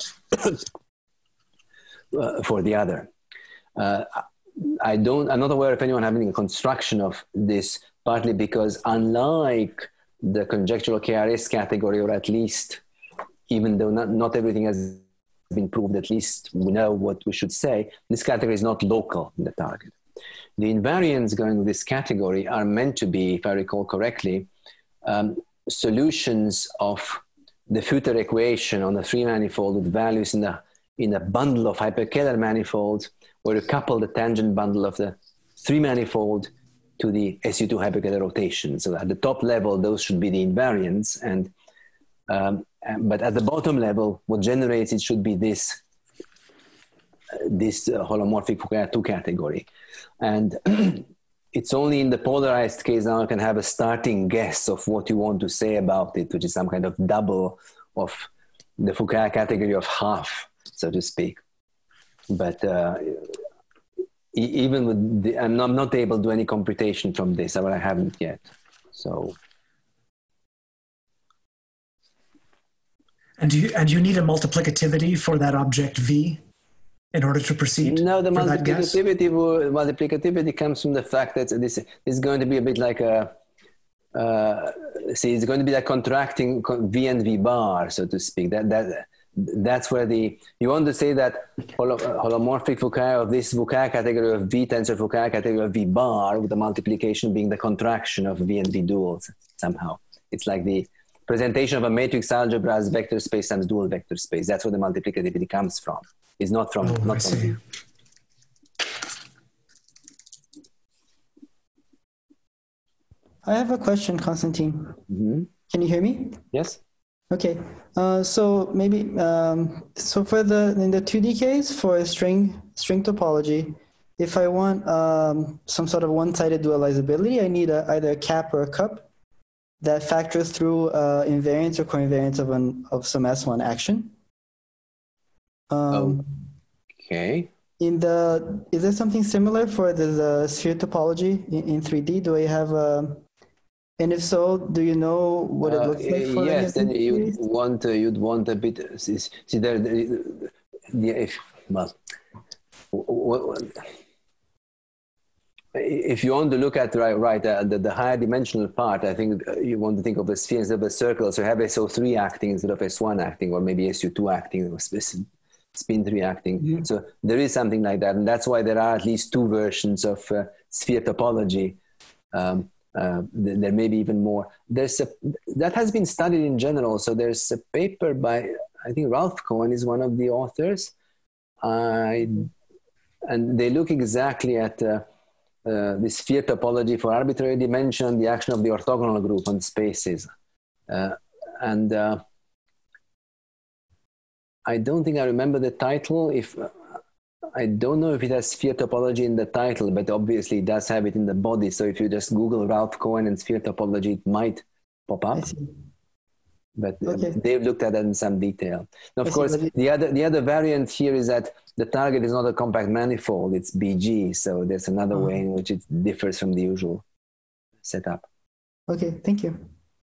uh, for the other. Uh, I don't, I'm not aware of anyone having a construction of this, partly because unlike the conjectural K R S category, or at least even though not, not everything has been proved, at least we know what we should say, this category is not local in the target. The invariants going with this category are meant to be, if I recall correctly, um, solutions of the future equation on a three manifold with values in a, in a bundle of hyperkähler manifolds, where you couple the tangent bundle of the three manifold to the S U two hyperkähler rotation. So at the top level, those should be the invariants. And, um, but at the bottom level, what generates it should be this, uh, this uh, holomorphic Fukaya two category. And it's only in the polarized case now I can have a starting guess of what you want to say about it, which is some kind of double of the Fukaya category of half, so to speak. But uh, even with the, I'm, not, I'm not able to do any computation from this, or I haven't yet. So. And do you and you need a multiplicativity for that object V in order to proceed? No, the multiplicativity multiplicativity comes from the fact that this is going to be a bit like a. Uh, see, it's going to be like contracting V and V bar, so to speak. That that. That's where the, you want to say that holo, holomorphic Fukaya of this Fukaya category of V tensor Fukaya category of V bar, with the multiplication being the contraction of V and V duals somehow. It's like the presentation of a matrix algebra as vector space times dual vector space. That's where the multiplicativity comes from. It's not from, oh, not I from see. V. I have a question, Konstantin. Mm-hmm. Can you hear me? Yes. Okay, uh, so maybe, um, so for the, in the two D case for a string, string topology, if I want um, some sort of one-sided dualizability, I need a, either a cap or a cup that factors through uh, invariance or covariance of, an, of some S one action. Um, okay. In the, is there something similar for the, the sphere topology in, in three D? Do I have a, and if so, do you know what it looks like? For uh, yes, then you'd series? want uh, you'd want a bit. See, see there, the, the, if well, if you want to look at right, right uh, the, the higher dimensional part, I think you want to think of the sphere instead of a circle. So have S O three acting instead of S one acting, or maybe S U two acting, or spin three acting. Mm-hmm. So there is something like that, and that's why there are at least two versions of uh, sphere topology. Um, Uh, there may be even more. There's a, that has been studied in general. So there's a paper by, I think Ralph Cohen is one of the authors. I, and they look exactly at uh, uh, the sphere topology for arbitrary dimension, the action of the orthogonal group on spaces. Uh, and uh, I don't think I remember the title. If uh, I don't know if it has sphere topology in the title, but obviously it does have it in the body. So if you just Google Ralph Cohen and sphere topology, it might pop up. But okay. They've looked at that in some detail. Now, of I course, see, the other the other variant here is that the target is not a compact manifold; it's B G. So there's another oh. way in which it differs from the usual setup. Okay, thank you.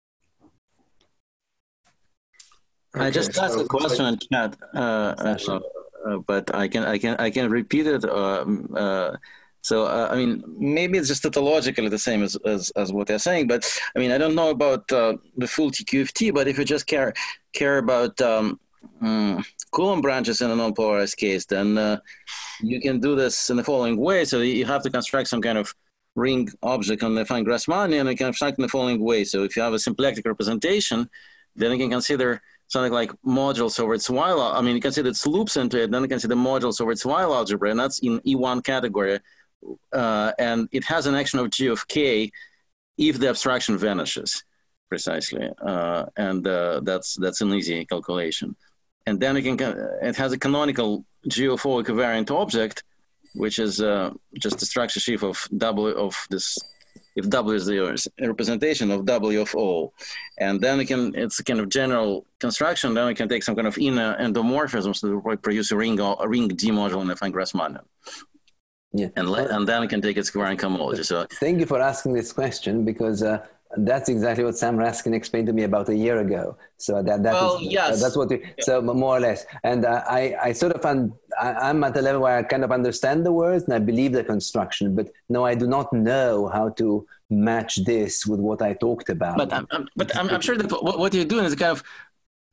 Okay, I just asked so a question in chat. Uh, uh, Uh, but I can I can I can repeat it. Uh, uh, so uh, I mean, maybe it's just tautologically the same as, as as what they're saying. But I mean, I don't know about uh, the full T Q F T. But if you just care care about um, um, Coulomb branches in a non-polarized case, then uh, you can do this in the following way. So you have to construct some kind of ring object on the fine Grassmannian, and you can construct in the following way. So if you have a symplectic representation, then you can consider something like modules over its while. I mean, you can see that its loops into it, then you can see the modules over its while algebra, and that's in E one category. Uh, and it has an action of G of K if the abstraction vanishes, precisely. Uh, and uh, that's that's an easy calculation. And then it, can, it has a canonical G of O equivariant object, which is uh, just the structure sheaf of W of this, if W is the representation of W of O. And then it can, it's a kind of general construction, then we can take some kind of inner endomorphisms to produce a ring, a ring D module in the fine Grassmannian. Yeah. And, and then it can take its covariant cohomology. So thank you for asking this question, because uh, that's exactly what Sam Raskin explained to me about a year ago. So that, that well, is, yes. uh, that's what we, yeah. So more or less. And uh, I, I sort of, un, I, I'm at a level where I kind of understand the words and I believe the construction, but no, I do not know how to match this with what I talked about. But I'm, I'm but I'm, I'm sure that what you're doing is kind of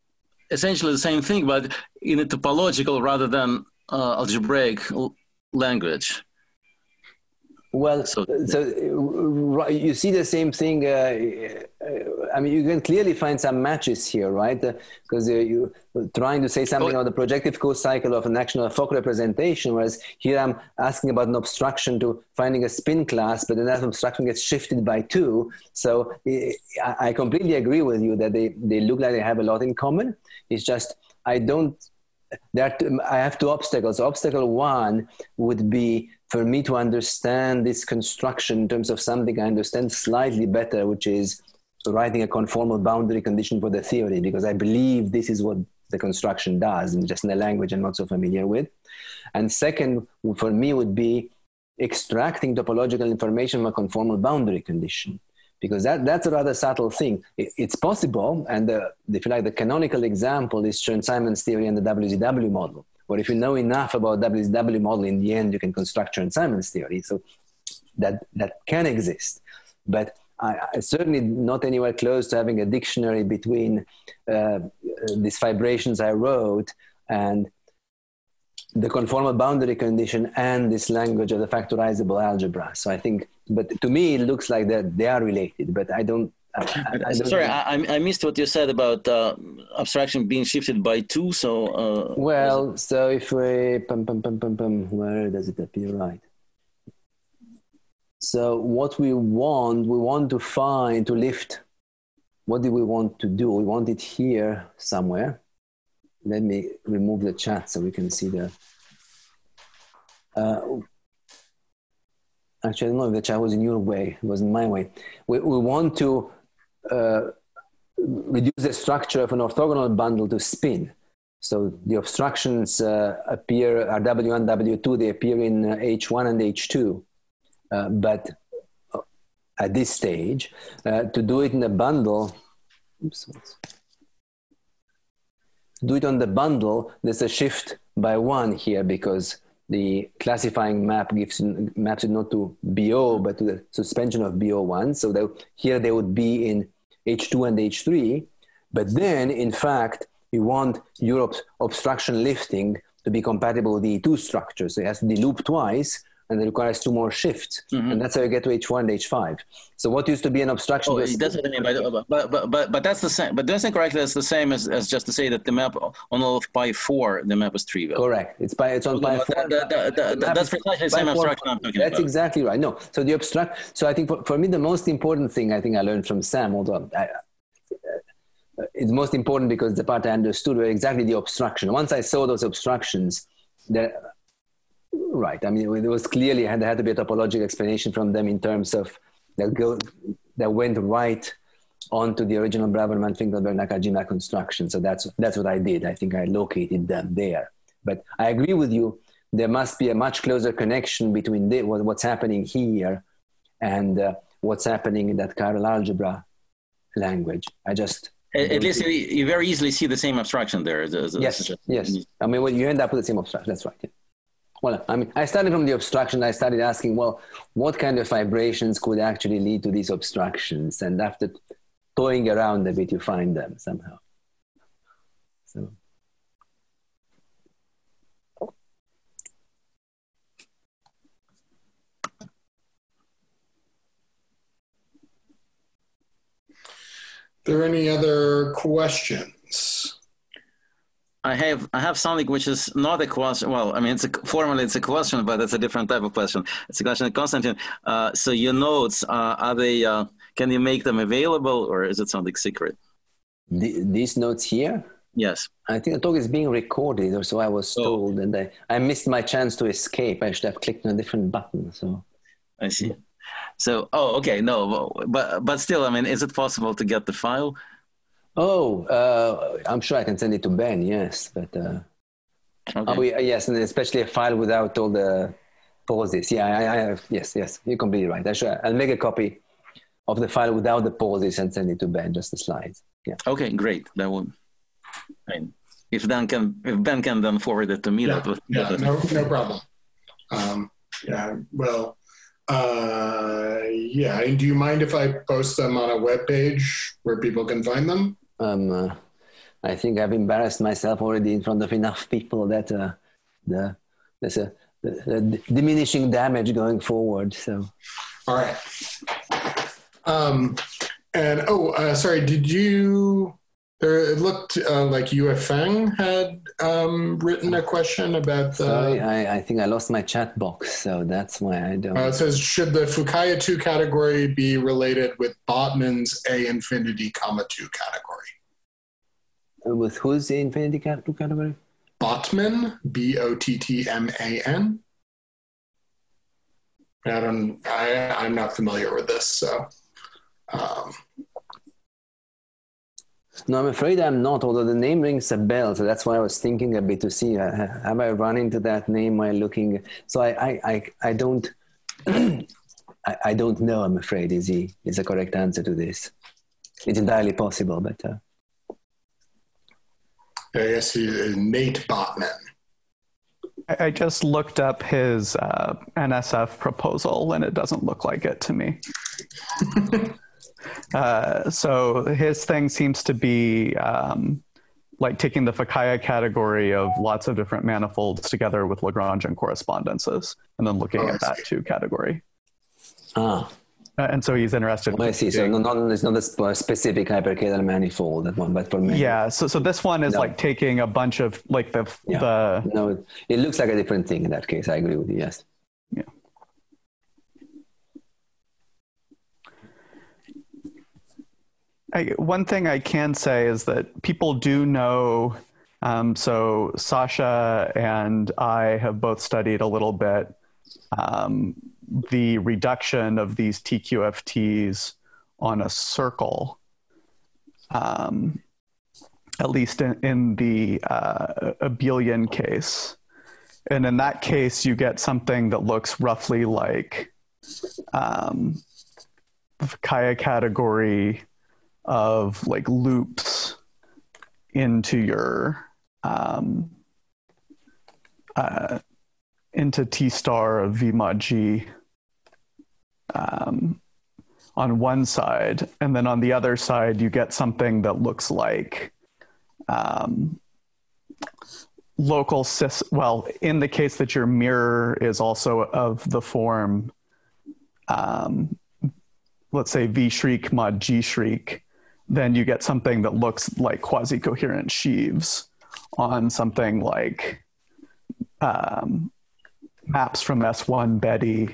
essentially the same thing, but in a topological rather than uh, algebraic l- language. Well, so, so you see the same thing. Uh, I mean, you can clearly find some matches here, right? Because uh, you're trying to say something oh. about the projective co-cycle of an action of a Fock representation, whereas here I'm asking about an obstruction to finding a spin class, but then that obstruction gets shifted by two. So I completely agree with you that they, they look like they have a lot in common. It's just I don't. That I have two obstacles. Obstacle one would be for me to understand this construction in terms of something I understand slightly better, which is writing a conformal boundary condition for the theory, because I believe this is what the construction does, and just in a language I'm not so familiar with. And second, for me, would be extracting topological information from a conformal boundary condition, because that, that's a rather subtle thing. It, it's possible, and the, if you like, the canonical example is Chern-Simons theory and the W Z W model, where if you know enough about W Z W model, in the end you can construct Chern-Simons theory. So that, that can exist. But I, I certainly not anywhere close to having a dictionary between uh, these fibrations I wrote and the conformal boundary condition and this language of the factorizable algebra. So I think, but to me, it looks like that they are related, but I don't. I, I don't Sorry, I, I missed what you said about uh, abstraction being shifted by two. So uh, well, so if we pum, pum, pum, pum, pum, where does it appear? Right. So what we want, we want to find to lift. What do we want to do? We want it here somewhere. Let me remove the chat so we can see the. Uh, actually, I don't know if the chat was in your way. It wasn't my way. We, we want to uh, reduce the structure of an orthogonal bundle to spin. So the obstructions uh, appear, are W one, W two, they appear in uh, H one and H two. Uh, but at this stage, uh, to do it in a bundle, oops, do it on the bundle, there's a shift by one here because the classifying map gives maps it not to B O, but to the suspension of B O one. So they, here they would be in H two and H three. But then, in fact, you want your obstruction lifting to be compatible with the E two structure. So it has to be looped twice, and it requires two more shifts. Mm-hmm. And that's how you get to H one and H five. So what used to be an obstruction... Oh, that's what I mean. But, but, but, but, but that's the same. But doesn't correctly, that's the same as, as just to say that the map on all of pi four, the map is trivial. Correct. It's, by, it's on pi four. That, that, that, that, that's precisely the same abstraction I'm talking that's about. That's exactly right. No. So the obstruct... So I think for, for me, the most important thing I think I learned from Sam, although I, it's most important because the part I understood were exactly the obstruction. Once I saw those obstructions, there... Right. I mean, it was clearly there had to be a topological explanation from them in terms of that go that went right onto the original Braverman, Finkelberg, Nakajima construction. So that's that's what I did. I think I located them there. But I agree with you. There must be a much closer connection between the, what's happening here and uh, what's happening in that chiral algebra language. I just at, at least you, you very easily see the same abstraction there. As, as, yes. As, yes. I mean, well, you end up with the same abstraction. That's right. Yeah. Well, I mean, I started from the obstruction. I started asking, well, what kind of vibrations could actually lead to these obstructions? And after toying around a bit, you find them somehow. So. Are there any other questions? I have I have something which is not a question. Well, I mean, it's a, formally it's a question, but it's a different type of question. It's a question, Konstantin. Uh, so your notes, uh, are they? Uh, can you make them available, or is it something secret? The, these notes here? Yes. I think the talk is being recorded, or so I was told, oh. and I, I missed my chance to escape. I should have clicked on a different button. So I see. So oh, okay, no, but but still, I mean, is it possible to get the file? Oh, uh, I'm sure I can send it to Ben, yes. But uh, okay. oh, yeah, yes, and especially a file without all the pauses. Yeah, I, I have, yes, yes, you're completely right. I should, I'll make a copy of the file without the pauses and send it to Ben, just the slides. Yeah. Okay, great. That would, I mean, if Ben can, if Ben can then forward it to me, yeah, that would. Yeah, no, no problem. Um, yeah, well, uh, yeah. And do you mind if I post them on a web page where people can find them? Um, uh, I think I've embarrassed myself already in front of enough people that uh, the there's a, a, a diminishing damage going forward. So, all right. Um, and oh, uh, sorry. Did you? There, it looked uh, like Yue Feng had um, written a question about the... Sorry, I, I think I lost my chat box, so that's why I don't... Uh, it says, should the Fukaya two category be related with Botman's A infinity comma two category? With who's the infinity two category? Botman, B O T T M A N. I don't, I, I'm not familiar with this, so... Um, No, I'm afraid I'm not, although the name rings a bell, so that's why I was thinking a bit to see, uh, have I run into that name while looking? So I, I, I, I don't, I, I don't know, I'm afraid, is he, is the correct answer to this. It's entirely possible, but... Uh, I guess he is Nate Botman. I, I just looked up his uh, N S F proposal, and it doesn't look like it to me. Uh, so his thing seems to be um, like taking the Fukaya category of lots of different manifolds together with Lagrangian correspondences, and then looking oh, at that two category. ah. Uh, and so he's interested. Oh, I see. So not, it's not a sp- specific hyperkedal manifold, that one, but for many. Yeah. So so this one is no. like taking a bunch of like the yeah. the. No, it, it looks like a different thing in that case. I agree with you. Yes. Yeah. I, one thing I can say is that people do know, um, so Sasha and I have both studied a little bit um, the reduction of these T Q F Ts on a circle, um, at least in, in the uh, abelian case. And in that case, you get something that looks roughly like um, the Fukaya category of like loops into your um, uh, into T star of V mod G um, on one side, and then on the other side you get something that looks like um, local cis. Well, in the case that your mirror is also of the form, um, let's say V shriek mod G shriek, then you get something that looks like quasi-coherent sheaves on something like um, maps from S one Betty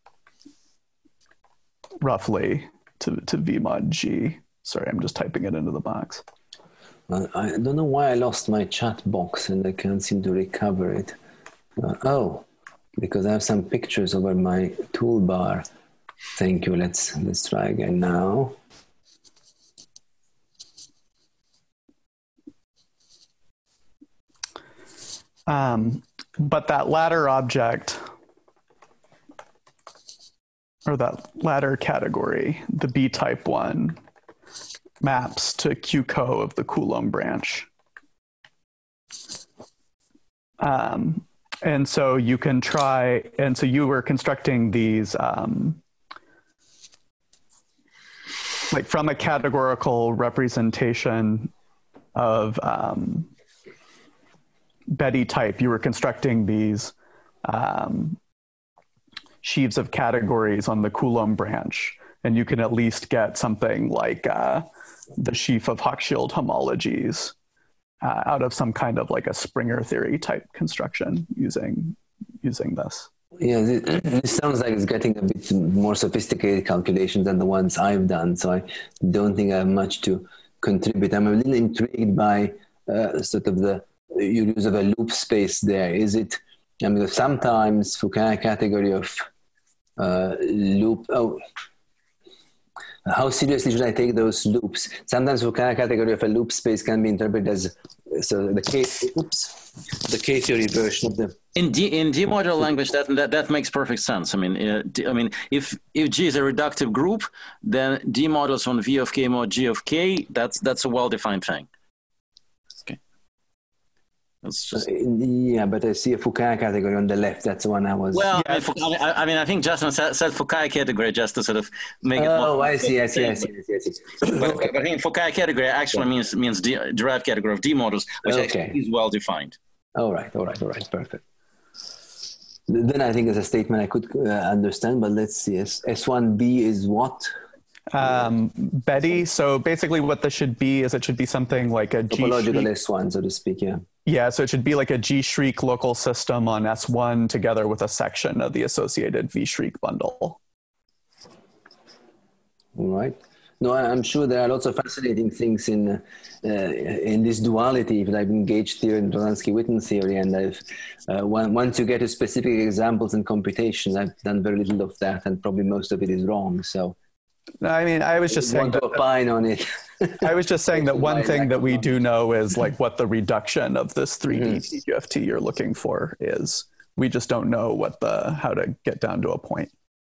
roughly to, to V mod G. Sorry, I'm just typing it into the box. Uh, I don't know why I lost my chat box and I can't seem to recover it. Uh, oh, because I have some pictures over my toolbar. Thank you. Let's let's try again now. Um, but that ladder object, or that ladder category, the B-type one, maps to Q C O of the Coulomb branch. Um, and so you can try, and so you were constructing these, um, like from a categorical representation of um, Betty type, you were constructing these um, sheaves of categories on the Coulomb branch, and you can at least get something like uh, the sheaf of Hochschild homologies uh, out of some kind of like a Springer theory type construction using using this. Yeah, this, this sounds like it's getting a bit more sophisticated calculations than the ones I've done, so I don't think I have much to contribute. I'm a little intrigued by uh, sort of the use of a loop space there. Is it, I mean, sometimes Fukaya category of uh, loop, oh, how seriously should I take those loops? Sometimes Fukaya category of a loop space can be interpreted as, so the case, oops, the case theory version of the. In D in D module language, that that that makes perfect sense. I mean, uh, D, I mean, if if G is a reductive group, then D models on V of K mod G of K. That's that's a well-defined thing. Okay. It's just... Uh, yeah, but I see a Fukaya category on the left. That's the one I was. Well, I, mean, Fukaya, I, I mean, I think Justin said, said Fukaya category just to sort of make it. Oh, more I see, I see, I see, I see, I see. But, okay. but I think Fukaya category actually yeah. means means de, derived category of D models, which okay. actually is well defined. All right, all right, all right, perfect. Then I think as a statement I could uh, understand, but let's see. S one B is what? Um, Betty. So basically what this should be is it should be something like a topological S one, so to speak, yeah. Yeah, so it should be like a G-Shriek local system on S one together with a section of the associated V-Shriek bundle. All right. No, I'm sure there are lots of fascinating things in uh, in this duality that I've engaged here in Rozansky-Witten theory, and I've uh, one, once you get to specific examples in computation, I've done very little of that, and probably most of it is wrong. So, I mean, I was just I saying want that, to opine on it. I was just saying that one thing that we do know is like what the reduction of this three D Mm-hmm. P Q F T you're looking for is. We just don't know what the how to get down to a point.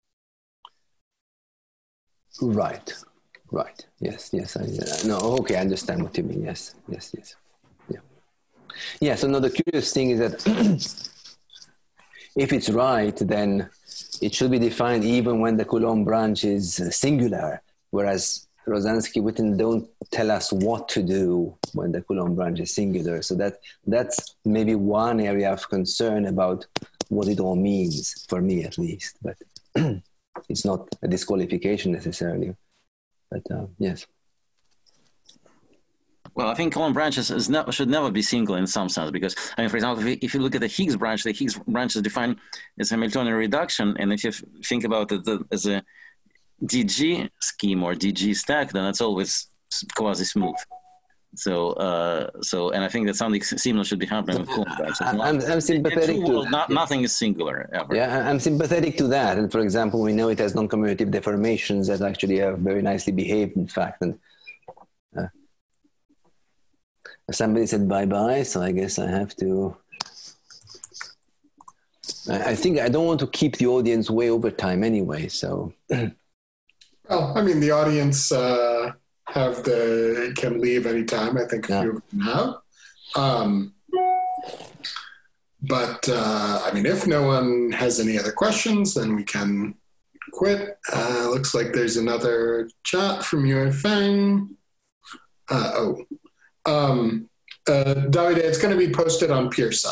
Right. Right. Yes. Yes. I, uh, no. Okay. I understand what you mean. Yes. Yes. Yes. Yeah. Yeah. So now the curious thing is that if it's right, then it should be defined even when the Coulomb branch is singular, whereas Rozansky-Witten don't tell us what to do when the Coulomb branch is singular. So that that's maybe one area of concern about what it all means, for me at least. But it's not a disqualification necessarily. But uh, yes. Well, I think Coulomb branches is ne- should never be single in some sense because, I mean, for example, if you, if you look at the Higgs branch, the Higgs branch is defined as Hamiltonian reduction. And if you f- think about it the, as a D G scheme or D G stack, then it's always quasi-smooth. So, uh, so, and I think that something similar should be happening with Coulomb branches. I'm, I'm sympathetic to world, not, Nothing is singular ever. Yeah, I'm sympathetic to that. And for example, we know it has non-commutative deformations that actually are very nicely behaved, in fact. And uh, somebody said bye-bye, so I guess I have to. I, I think I don't want to keep the audience way over time anyway. So. Well, I mean, the audience. Uh... have the can leave anytime. I think a few of them have. Um, but uh, I mean, if no one has any other questions, then we can quit. Uh, looks like there's another chat from Yue Feng. Uh, oh, um, uh, Davide, it's going to be posted on Peersa,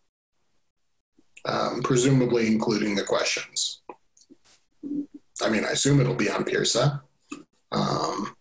um, presumably including the questions. I mean, I assume it'll be on Peersa. Um,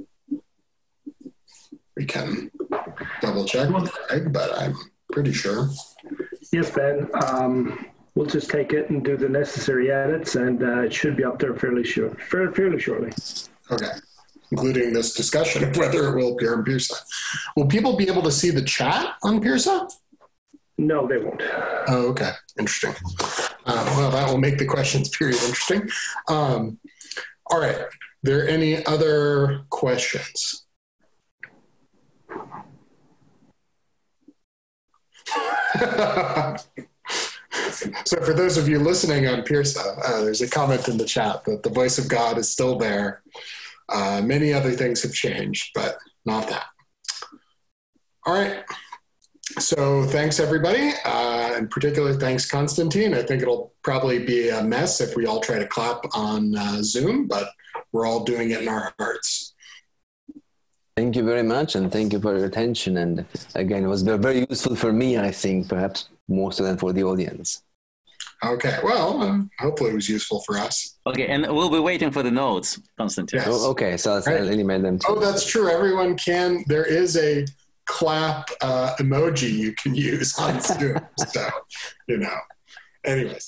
We can double check with Greg, but I'm pretty sure. Yes, Ben. Um, we'll just take it and do the necessary edits, and uh, it should be up there fairly sure, fairly, fairly shortly. Okay, including this discussion of whether it will appear on Peersa. Will people be able to see the chat on Peersa? No, they won't. Oh, okay. Interesting. Uh, well, that will make the questions period interesting. Um, all right. Are there any other questions? So for those of you listening on Peersa, uh, there's a comment in the chat that the voice of God is still there. Uh, many other things have changed, but not that. All right. So thanks, everybody. Uh, in particular, thanks, Konstantin. I think it'll probably be a mess if we all try to clap on uh, Zoom, but we're all doing it in our hearts. Thank you very much, and thank you for your attention. And again, it was very useful for me, I think, perhaps more so than for the audience. Okay, well, uh, hopefully it was useful for us. Okay, and we'll be waiting for the notes, Konstantin. Yes. Oh, okay, so I'll, Right. I'll email them to Oh, you. that's true. Everyone can. There is a clap uh, emoji you can use on Zoom. So, you know, anyways.